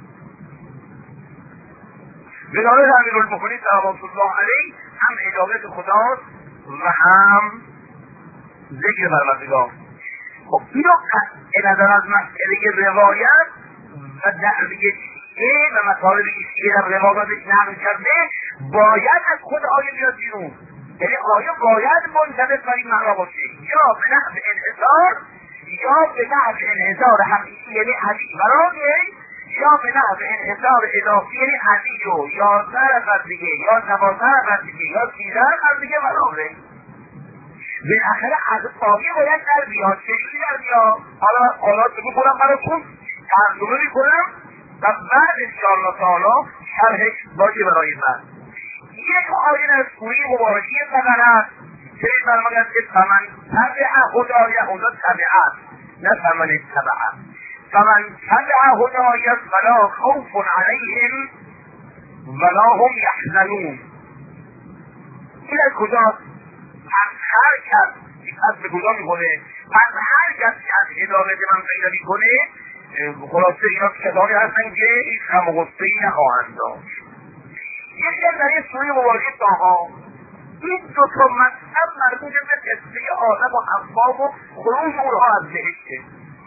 ولایت امیرالمؤمنین صلوات الله علیه هم هدایت خداست و هم ذکر پروردگار خب اینو قطع نظر از مسئله روایت و دعوی شیعه و مطالب شیعه در روایاتش نقل کرده باید از خود آیه بیاد بیرون یعنی آیه باید منطبق بر این معنا باشه یا به نحو انحصار یا به نحو انحصار حقیقی یعنی علی برای یا به نحو انحصار اضافی یعنی علی و یازده نفر دیگه یا دوازده نفر دیگه یا سیزده نفر دیگه برابره بالاخره از آیه باید در بیاد چجوری در بیاد حالا آیات رو میکنم براتون ترجمه میکنم و بعد انشاءالله تعالی شرحش باشه برای من یک آیه در سوره مبارکه بقره که فرماید که فمن تبع هدای خدا تبعه نه فمن اتبعه فمن تبع هدای فلا خوف علیهم ولا هم یحزنون این از کجاست؟ از هر کس که از به کجا میکنه از هر کس که از هدایت من پیدا میکنه خلاصه اینا کسانی هستن که هیچ غم و غصه‌ای نخواهند داشت یکی از در این سوره مبارکه طه این دو تا مطلب مربوط به قصه آدم و حوا و خروج اونها از بهشته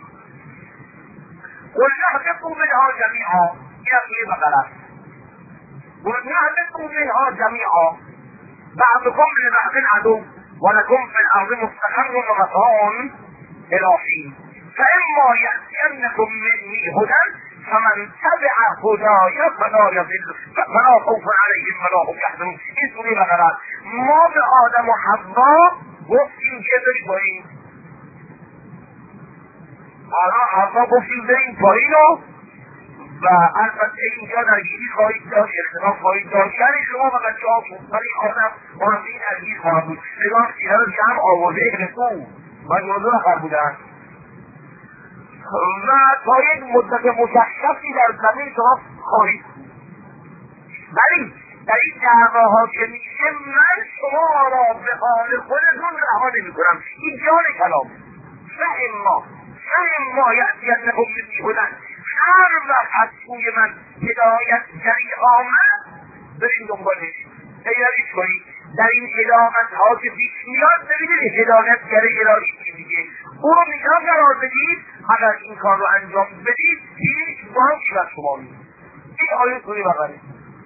قل نهبطوا منها جمیعا این از سوره بقره است قل نهبطوا منها جمیعا بعضكم لبعض عدو ولكم في الارض مستقر ومتاع الى حين فاما یأتینکم منی هدی فمن تبع هدای فلا یضل فلا خوف علیهم ولا هم یحزنون. این سوره بقره. ما به آدم و حوا گفتیم که بریم پایین. حالا حوا گفتیم بریم پایین و البته اینجا درگیری خواهید داشت، اختلاف خواهید داشت. یعنی شما فقط جا بود ولی آدم مانده درگیر خواهد بود. نگاه اینها رو جمع آورده رسول و موضوع آخر بودن و تا یک مدت مشخصی در زمین شما خواهید بود. ولی در این دعواها که میشه من شما را به حال خودتون رها نمی کنم. این جان کلام فاما فاما یأتینکم منی هدی، هر وقت از سوی من هدایت گری آمد بریم دنبالش، پیرویش کنید. در این علامت ها که پیش میاد ببینید هدایت گری الهی دیگه او رو میگم قرار بدید. اگر این کار رو انجام بدید هیچ باکی بر شما نیست. این آیه سوره بقره.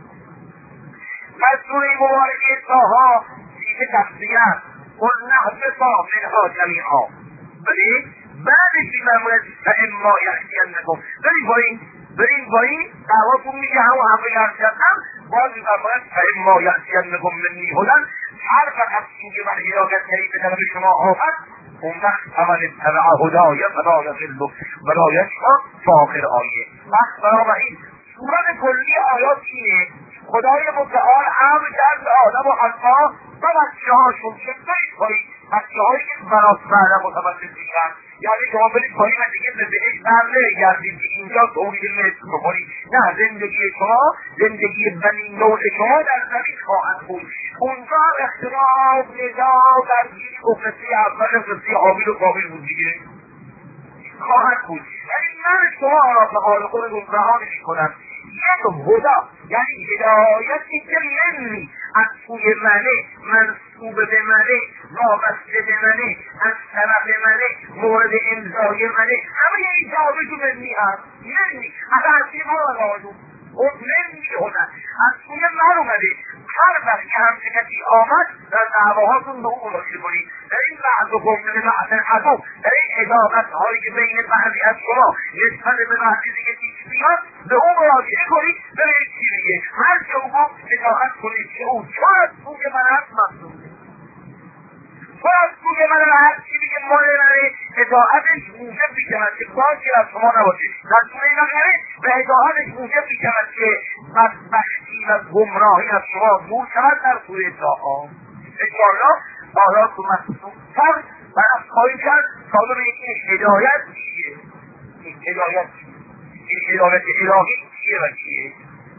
پس سوره مبارکه طه دیگه تصفیه است. قل نهبطا منها جمیعا. ببینید بعدش میفرماید فاما یأتینکم، بریم پایین بریم پایین دعواتون میگه همون حرفی که عرض کردم. باز میفرماید فاما یأتینکم منی هدی، هر وقت که من هدایت گری به طرف شما آمد اون وقت فمن اتبع هدای فلا یضل ولا یشقی تا آخر آیه. وقت بنابراین صورت کلی آیات اینه. خدای متعال امر کرد به آدم و حوا و بچه هاشون که برید پایین، بچه هایی که برات بعدم متولد میشن. یعنی شما برید پایین و دیگه به بهش برنه گردید که اینجا تولید مثل بکنید. نه، زندگی شما زندگی بنی نوع شما در زمین خواهد بود. اونجا اختلاف نزاع درگیری و قصه اول قصه حابیل و قابیل بود دیگه خواهد بود. یعنی من شما را به حال خودتون رها نمی‌کنم. یک هدا یعنی هدایتی که منی از سوی منه، منصوب به منه، وابسته به منه، از طرف منه، مورد امضای منه، همه این جوابه تو منی هست. منی اصلا از سوی ما را او منی هدا از سوی من اومده. هر وقت که همچه کسی آمد در دعواهاتون به او مراجعه کنید. در این بعض و گمده بعض عدو، در این ادابت هایی که بین بعضی از شما نسبت به بعضی دیگه پیش میاد به او مراجعه کنید. ببینید چی میگه. هر که او گفت اطاعت کنید که او چون از سوی من هست مصدومه، چون از سوی من هست چی میگه مال منه اطاعتش موجب میشود که باکی از شما نباشه. در سوره بقره به اطاعتش موجب میشود که بدبختی و گمراهی از شما دور شود. در سوره طه انشاءالله آیات رو مخصوصتر برد خواهیم کرد تا ببینید این هدایت چیه، این هدایت چیه، این هدایت الهی چیه و چیه.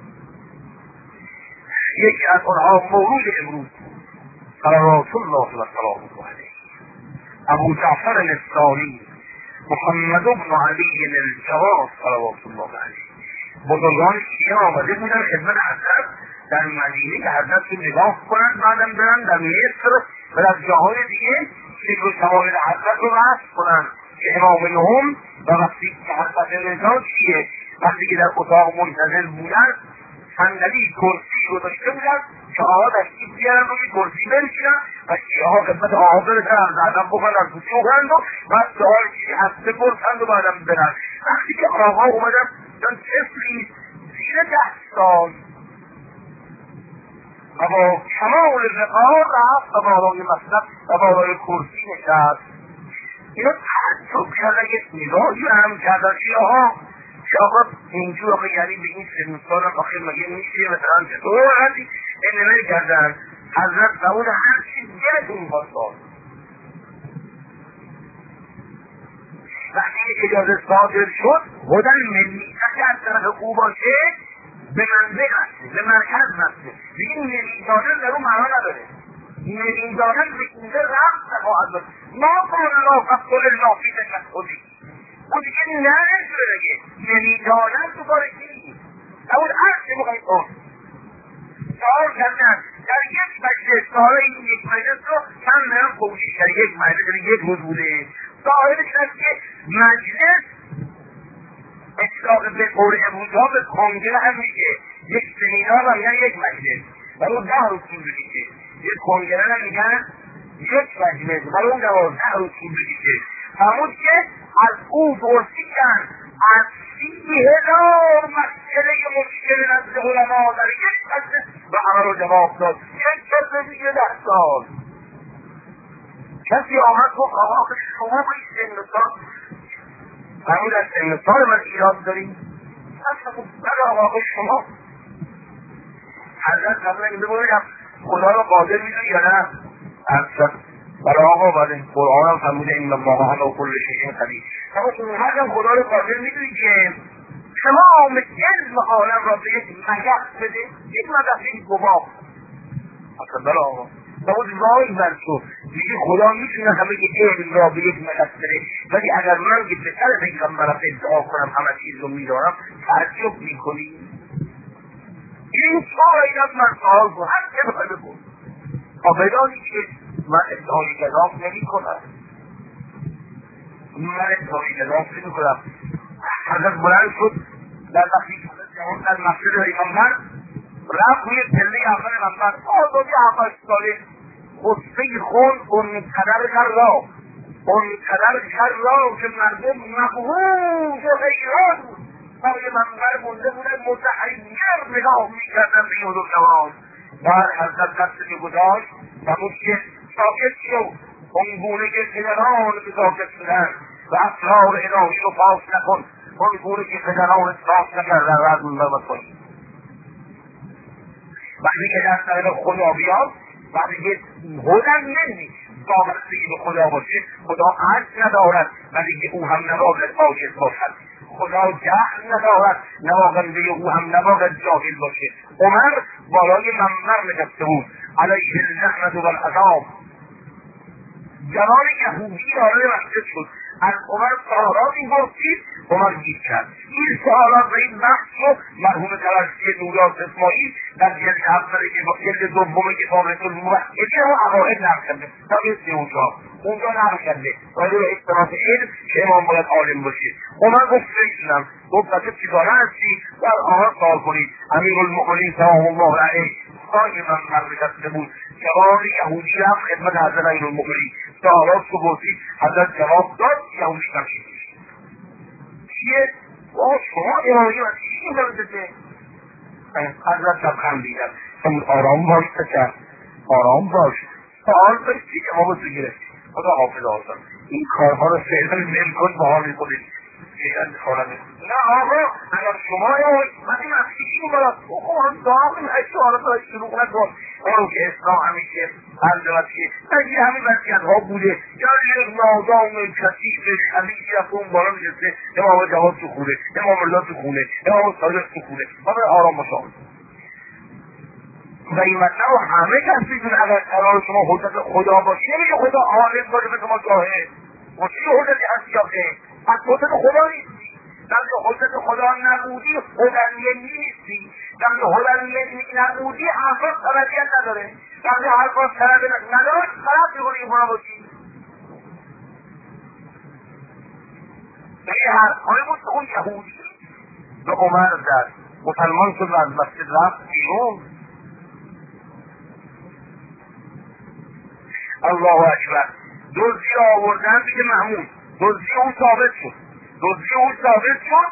یکی از آنها مولود امروز صلوات الله و سلامه علیه ابو جعفر الثانی محمد بن علی الجواد صلوات الله علیه. بزرگان شیعه آمده بودن خدمت حضرت در مدینه که حضرت رو نگاه کنند، بعدم برن در مصر و در جاهای دیگه شکل شواهد حضرت رو رفت کنند که امام نهم و وقتی که حضرت رضا چیه وقتی که در اتاق منتظر بودن صندلی کرسی گذاشته بودن که آقا دستی بیارن روی کرسی بنشینن و شیعه ها خدمت آقا برسن از ادب بکنن از بچه بکنند و بعد سوال چیزی هست بپرسند و بعدم برن. وقتی که آقا اومدن دن طفلی زیر ده سال و با کمال وقار رفت و بالای مسند و بالای کرسی نشست. اینا تعجب کردن، یک نگاهی هم کردن شیعه ها که آقا اینجور آقا یعنی به این سنسان آخر مگه میشه مثلا چطور وقتی انمه کردن حضرت قبول هر چیز گرتون باستاد. وقتی اجازه صادر شد هدن منی اگه از طرف او باشه به منزل هسته، به مرکز هسته. دیگه نمیدانن در اون معنا نداره. نمیدانن به اینجا رفت نخواهد بود. ما قول الله فقل الله فی تشهدی اون دیگه نه نمیتونه بگه نمیدانن تو باره کی اون هر چه مخواهی کن سوال کردن در یک مجلس سوال این یک مجلس رو من میرم کوشش در یک مجلس در یک روز بوده صاحبش هست که مجلس اطلاق به قول امروزها به کنگره هم میگه، یک سمینار هم میگن یک مجلس ولی اون ده روز طول بکشه. یک کنگره هم میگن یک مجلس ولی اون دوازده روز طول بکشه. همون که از او پرسیدن از سی هزار مسئله مشکل نزد علما در یک کلمه و همه رو جواب داد. یک کلمه دیگه ده سال. کسی آمد گفت آقا شما به این سن سال همون از سن سال من ایراد داریم؟ اصلا بله آقا شما حضرت قبل نگیده بودم خدا رو قادر میدونی یا نه؟ اصلا برای آقا بعد این قرآن هم فرموده این الله و کل شیء قدیر. اما اونقدر خدا رو قادر میدونی که تمام علم عالم را به یک مگس بده، یک مگس این گواه. اصلا برای آقا باید وای بر تو میگه خدا میتونه همه علم را به یک مگس بده، ولی اگر من که پسر پیغمبرم ادعا کنم همه چیز رو میدارم تعجب میکنی؟ این سایت من سوال کن هر که بخواه بکن آبیدانی که من ادعای گذاف نمی کنم من ادعای گذاف نمی کنم. حضرت بلند شد در وقتی جوان در مسجد پیغمبر رفت روی پله اول پیغمبر آزادی هفتاد ساله خطبه خون اونقدر کرا اونقدر کرا که مردم مبهوت و حیران پای منبر مونده بودن متحیر نگاه میکردن به این جوان. بعد حضرت دستی گذاشت و بود که ساکت شو اون گونه که پدران به ساکت شدن و اسرار الهی رو پاس نکن اون گونه که پدران پاس نکردن رد منبر کنی. وقتی که دست نگه خدا بیاد وقتی که خودم نمی وابستگی به خدا باشه خدا عجز ندارد ولی که او هم نباید عاجز باشد. خدا جهل ندارد نواقنده او هم نباید جاهل باشه. عمر بالای منبر نشسته بود علیه اللعنة و العذاب. جوان یهودی وارد مسجد شد از عمر سوالاتی پرسید عمر گیر کرد. این سوالات و این بحث رو مرحوم طبرسی نوریاس اسماعیل در جلد اولی که جلد دوم کتاب الموحدین رو عقاید نقل کرده تا مثل اونجا اونجا نقل کرده راجع به اصطلاح علم که امام باید عالم باشه. عمر گفت بگیرم گفت بچه چیکاره هستی در آنها سوال کنید. امیرالمؤمنین سلام الله علیه پای منبر نشسته بود. جوان یهودی رفت خدمت حضرت امیرالمؤمنین سوالات رو پرسید حضرت جواب داد. یهودی تمشید چیه؟ آه شما امامی من چی می‌کنه؟ حضرت شب خندیدن آرام باش پسر آرام باش سوال داشتی جواب تو گرفتی خدا حافظ آسان این کارها رو فعلا نمی کن با حالی خودت نه آقا اگر شما من این افسیشی رو برد بخون داغیم هشت حالت های شروع نکن اون که اسلام همیشه هردوتی اگه همین وضعیت ها بوده یا یک نادام کثیف خلیجی رفت اون بالا میشسته امام جواد تو خونه امام الله تو خونه امام صادق تو خونه همه آرام باشم و این مطلب رو همه کسی دون اگر قرار شما حجت خدا باشی نمیشه خدا عالم باشه به شما جاهل و چی حجتی هستی آخه از حجت خدا نیستی وقتی حجت خدا نبودی هدنیه نیستی وقتی هدنیه نبودی حرفاز سببیت نداره وقتی حرفاز سببیت نداره خراب میکنی این خدا باشی به این حرفای بود که اون یهودی به عمر زد مسلمان شد و از مسجد رفت بیرون. الله اکبر دزدی را آوردن دیگه محمود دزدی اون ثابت شد دزدی اون ثابت شد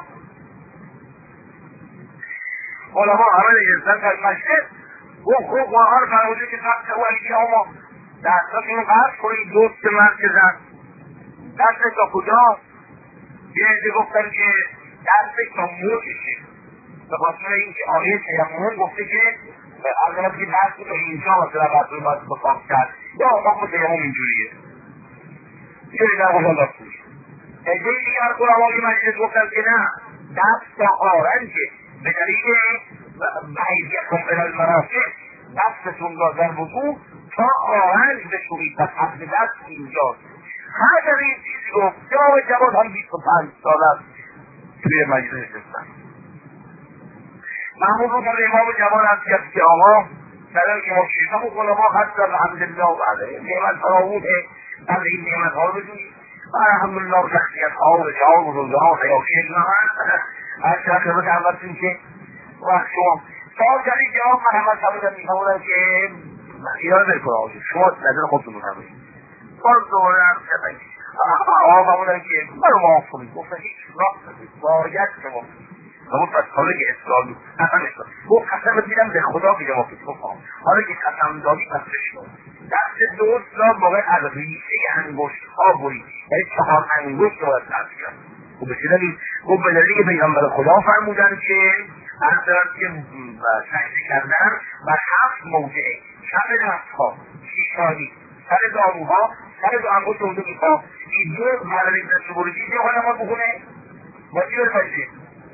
علما همه نگرستن در مسجد اون خوب قرآن فرموده که فقط و ایاما دستاشون قرض کنید دوست مرکزن دستش تا کجا یه عده گفتن که دستش تا موششه به خاطر اینکه آیه تیمم گفته که اگر که دست تا اینجا مثلا بطور باید بخواب کرد یا آقا تیمم اینجوریه یه دیگر گفتن دست کنید عده دیگر علمای مجلس گفتن که نه دست تا آرنجه به دلیل بعیدیتون به المرافق دستتون را در وضوع تا آرنج بشورید و پس دست اینجاست. هر در این چیزی گفت جواب جواد هم بیست و پنج سال است توی مجلس نشستن. محمود رو در امام جوان هم کرد که آقا سلام که ما شیطان و علما حتی الحمدلله و بعد نعمت فراوونه از این نعمت ها رو بدونید الحمدلله شخصیت ها و رجال و روزه ها حیاتی اینا هست از شخص رو دعوتون که وقت شما سوال کردید جواب محمد سبودن میفهمونن که اینا رو بلکن آقا شما نظر خودتون رو نمید باز دوباره هم کردن آقا بودن که برو معاف کنید، گفتن هیچ راست نمید باید شما همون پس حالا که اصلاح بود قسم اصلاح گفت قسم دیدم به خدا که جواب بکنم، حالا که قسم دادی پس بشنو. دست دوست را باید از ریشه انگشت ها برید، یعنی چهار انگشت رو باید قطع کرد. خب بسیدن گفت به دلیل پیغمبر خدا فرمودن که از طرف که سجده کردن بر هفت موضعه، شب نفت ها، شیشانی، سر داروها، سر دو انگشت اونجا بیتا اینجا برای دست بریدی اینجا خواهد نماز بخونه با چی بر سجده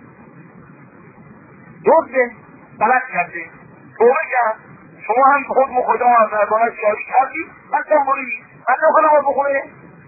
دوزده بلد کرده توبه کرد. شما هم خود مخدا از نرگانت شاری کردی من کم بریدی من نخواهد نماز بخونه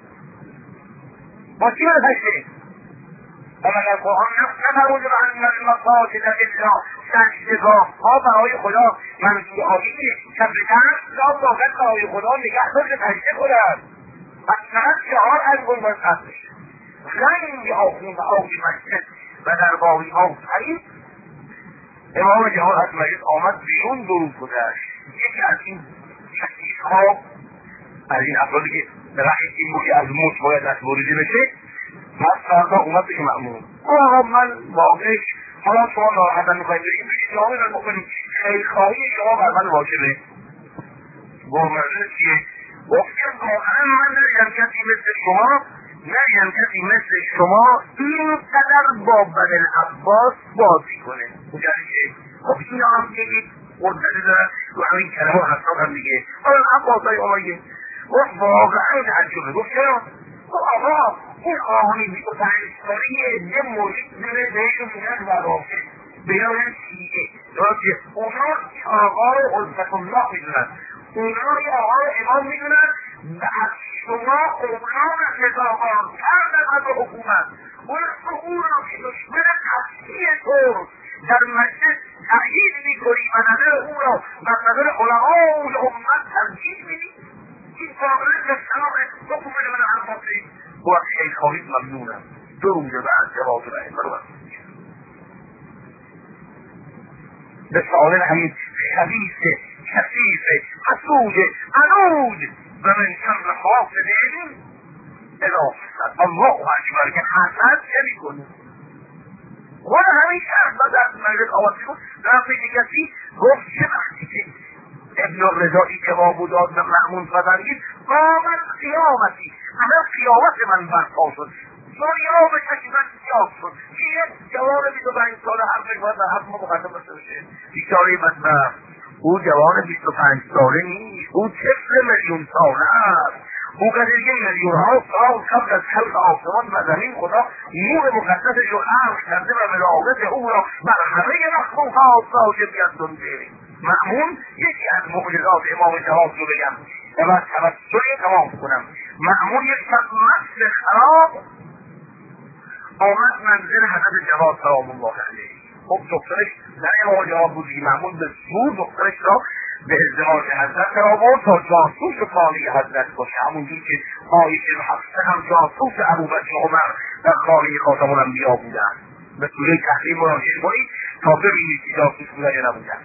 با چی بر سجده ومن القرآن نفرمود به ان المساجد لله، سجدگاه ها برای خدا منظور آیه سجدگاه لا واقع برای خدا نگه داشت سجده کنند. اصلا چهار از گل باید قطع بشه. رنگ آخون و آقی مسجد و در باقی آفرین امام جهان از مجلس آمد بیرون درود گذشت. یکی از این شخصیتها از این افرادی که رأی این بود که از موت باید دست بریده بشه پس فردا اومد بشه مأمون آقا من واقعش حالا شما ناراحتن میخواید بریم بشید شما میخواید بکنید خیرخواهی شما بر من واجبه. گفت مرده چیه؟ گفت که واقعا من ندیدم کسی مثل شما ندیدم کسی مثل شما اینقدر با بدن عباس بازی کنه. مجرد که خب اینا هم یکی قدرتی دارن و همین کلمه حساب هم دیگه حالا عباس های آمایه گفت واقعا تعجبه. گفت چرا؟ گفت آقا این آهانی بیست و پنج ساله یه عده مرید داره بهشون میگن ورافه بیان شیعه درسته اونا آقا رو عزت الله میدونن، اونا یه آقا رو امام میدونن و از شما اونا نتظاهر کردن از حکومت اون اون رو که دشمن تفسیر تو در مجلس تأیید میکنی و نظر اون رو و نظر علمای امت ترجیح میدی این واقعا کسانه حکومت من عرفاتی و خیلی خواهید ممنونم دو روزه بعد جواب رأیم رو به سؤال همین خبیث کثیف حسود عنود و من شر حاسد اضافت الله اکبر که حسد چه میکنه خود همین شخص بعد از مجلس آواز شد رفت کسی گفت چه وقتی که ابن الرضایی جواب و داد به مأمون فرمود قامت قیامتی همه قیامت من برپا شد دنیا به تکیبت سیاه شد که یک جوان بیست و پنج ساله حرفش باید در حرف ما مقدم بسته بشه بیچاره بدبخت او جوان بیست و پنج ساله نیست او طفل میلیون ساله است او قدر یک میلیون ها سال قبل از خلق آسمان و زمین خدا نور مقدسش رو خلق کرده و ملاقات او را بر همه مخلوقات واجب گردانده. مأمون یکی از معجزات امام جواد رو بگم و بعد توسلی تمام کنم. مأمون یک شب مست خراب آمد منزل حضرت جواد سلام الله علیه. خب دخترش در امام جواد بودی مأمون به زور دخترش را به ازدواج حضرت را بود تا جاسوس خانه حضرت باشه، همونجور که عایشه و حفصه هم جاسوس ابوبکر و عمر در خانه خاتم الانبیا بودن. به سوره تحریم مراجعه کنید تا ببینید که جاسوس بودن یا نبودن.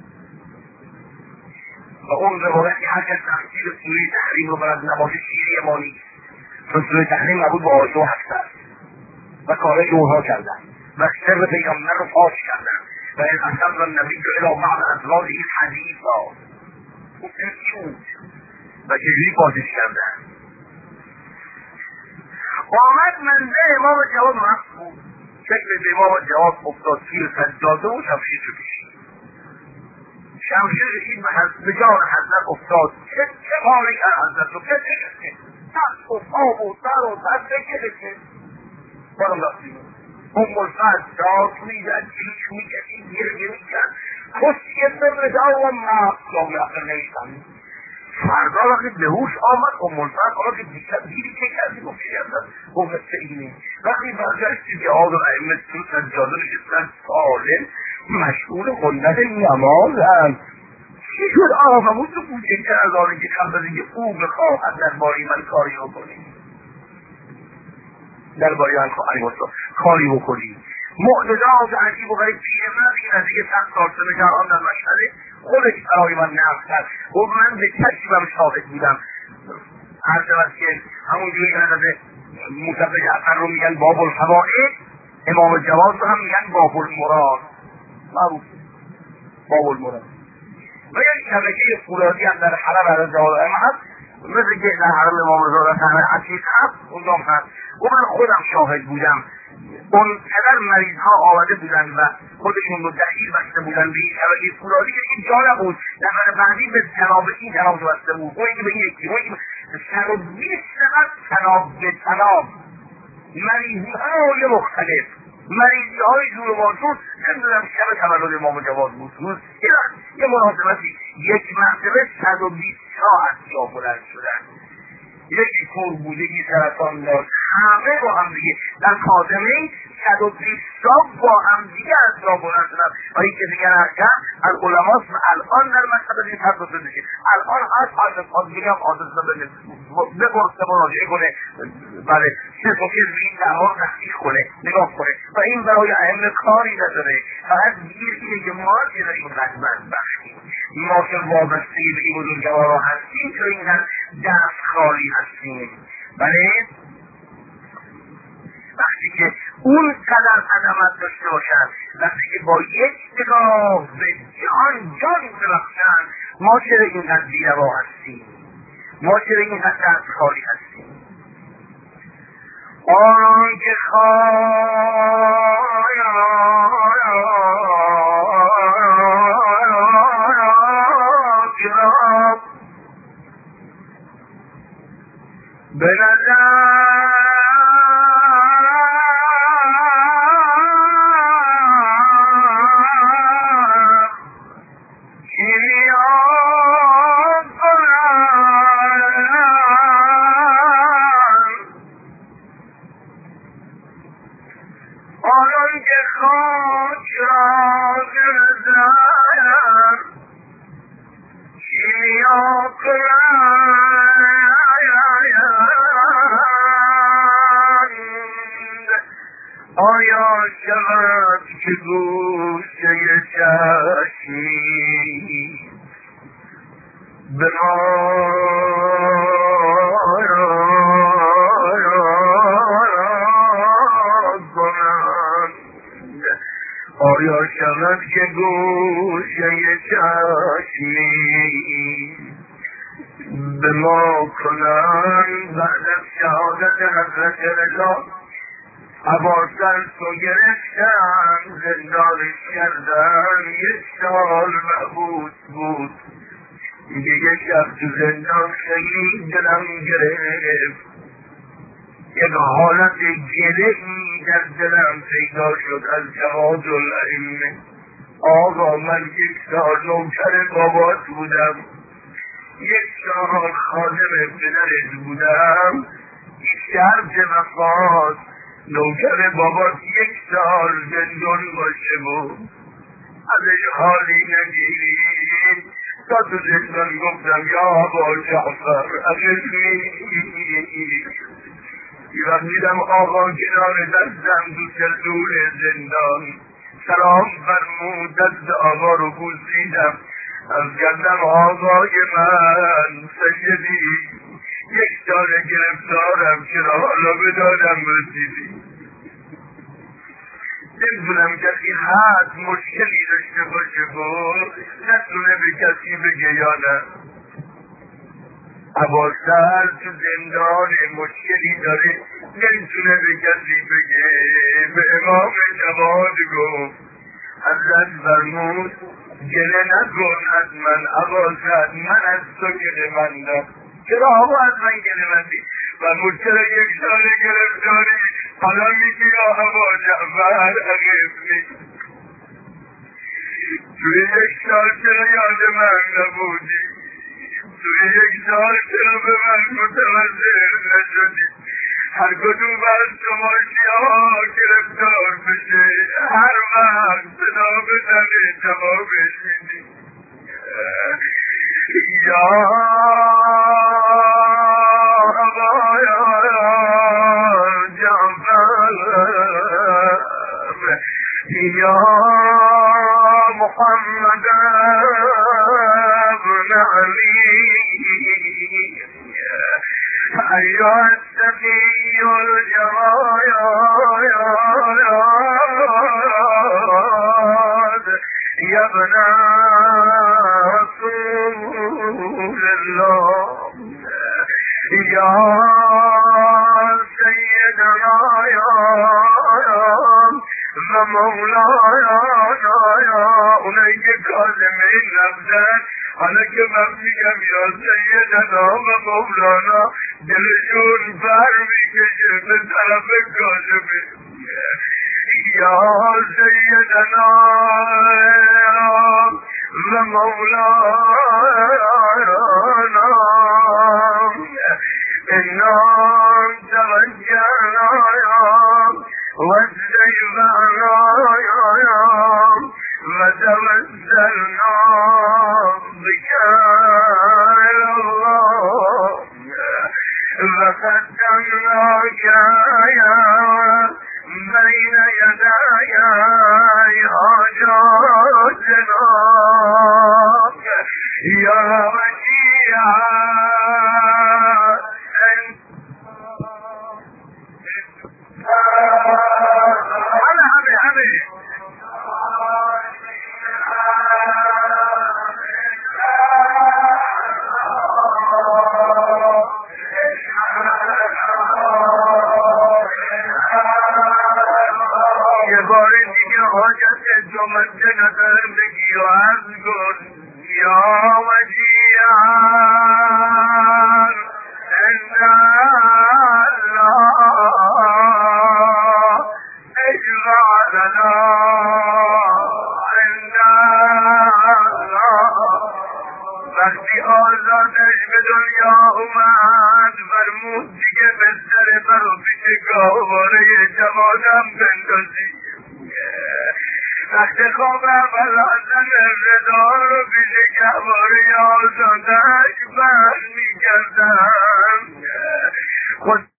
و اون روایتی هر کس تفسیر سوره تحریم رو برد نباشه شیعه ما نیست، چون سوره تحریم نبود با عایشه و حفصه و کارهای اونها کردن و سر پیغمبر رو فاش کردن و این اصلا را نبی جو الى بعض ازواج این حدیث ها گفتن چی بود و چجوری فاشش کردن. آمد منزل امام جواد رفت بود شکل به امام جواد افتاد توی سجاده و شمشیر رو کشید شمشیر کشید به جان حضرت افتاد چه چه حالی کرد حضرت رو چه چه دست و پا و سر و دست بکشه برم رفتیم اون ملفت داد میدن چیش میکشید گرگه میکرد کسی سر رجا و مقصا میاخر نمیستن. فردا وقتی به هوش آمد اون ملفت حالا که دیدی چه کردی گفت چه کردن گفت مثل اینه. وقتی برگشتی که آدم ائمه تو سجاده نشستن سالم مشغول خوندن نمازن چی شد آقا همون تو بودکتر از آنه که قبل از اینکه او بخواهد در باری من کاری رو کنی در باری من کاری بکنی معجزات عجیب و غریب پیرمرد این از دیگه صد سال سه جهان در مشهده خودش برای من نقل کرد و من به چشمم شاهد بودم. هر شود که همون جوری که حضرت موسی جعفر رو میگن باب الفوائد، امام جواد رو هم میگن باب المراد، معروف باب المراد. و یک شبکه فولادی هم در حرم عرض جواد هست، مثل که در حرم امام رضا همه عتیق هست اونجا هست. و من خودم شاهد بودم، اون قدر مریض ها آمده بودن و خودشون رو دخیل بسته بودن به این شبکه فولادی که این جا نبود، نفر بعدی به جناب این جناب بسته بود، اونی که به این یکی، اونی که سر و بیست نفر تناب به تناب مریضی های مختلف، مریضی های دور و باشون. نمیدونم شب تولد امام جواد بود روز یه مناسبتی یک مرتبه صد و بیست ساعت جا بلند شدن، یکی کور بوده، یکی سرطان داشت، همه با هم دیگه در خاتمه صد و بیست سال با هم دیگه از جا بلند شدن. و این که دیگر حرکت از علماست و الان در مشهد این حرف رسول میشه، الان هست حرف خواهد بگم آدرس بده بپرسه مراجعه کنه، بله صرف و کذب این درها تحقیق کنه، نگاه کنه و این برای اهم کاری نداره. فقط گیر اینه که ما که داریم رجمند بخشیم، ما که وابسته به این بزرگوارا هستیم که اینقدر دست خالی هستیم. بله وقتی که اون قدر عظمت داشته باشن، وقتی که با یک نگاه به جان جان ببخشن، ما چرا اینقدر بی‌روا هستیم، ما چرا اینقدر دست خالی هستیم؟ آنان که خواهی به نظر آیا شود که گوشه چشمی به ما کنند، آیا شود که گوشه چشمی به ما کنند بعد از شهادت حضرت رضا عباسل تو گرفتن زندانش کردن، یک سال محبوس بود، دیگه شب تو زندان خیلی دلم گرفت، یک حالت گله‌ای در دلم پیدا شد از جواد الائمه. آقا من یک سال نوکر بابات بودم، یک سال خادم پدرت بودم، این شرط وفات نوکر بابات یک سال زندان باشه بود، ازش حالی نگیرید تا تو زندان گفتم یا ابا جعفر اغثنی. وقت دیدم آقا کنار دستم تو سلول زندان سلام فرمود، دست آقا رو بوسیدم، از کردم آقای من سیدی یک سال گرفتارم، چرا حالا به دادم رسیدی؟ نمیدونم کسی حد مشکلی داشته باشه بود نتونه به کسی بگه یا نه. عباسل تو زندان مشکلی داره نمیتونه به کسی بگه، به امام جواد گفت حضرت فرمود گله نکن از من عباسل، من از تو گله مندم. چرا آقا از من گله مندی؟ فرمود چرا یک سال گرفتاری حالا میگی یا ابا جعفر اغثنی؟ توی یک سال چرا یاد من نبودی؟ توی یک سال چرا به من متوجه نشدی؟ هر کدوم از شما شیعه گرفتار بشه هر وقت صدا بزنی جوابش میدی یا ابای جعفر یا محمد ابن علی أيها السفي الجرايات يا ابن رسول الله يا سيدنا يا ومولاي يا أولئك كاظمين نفسك أنا كما بيجم يا سيدنا ومولانا دلجون فرمي كجب طرف كاظمين يا سيدنا ومولانا إنا توجهنا واستجبنا وتوسلنا بك إلى الله وقدمناك يا بين يداي حاجاتنا يا وجيها أنا أبي أبي یه بار دیگه حاجت تو مد نظر بگیر و عرض کن یا وجیهان عند الله اجمع لنا عند الله وقتی آزادش به دنیا اومد فرمود دیگه بستر برو پیش گاواره جوانم بندازی وقت خوابم بلازم رضا رو پیش گواره آزادش بند میکردم خود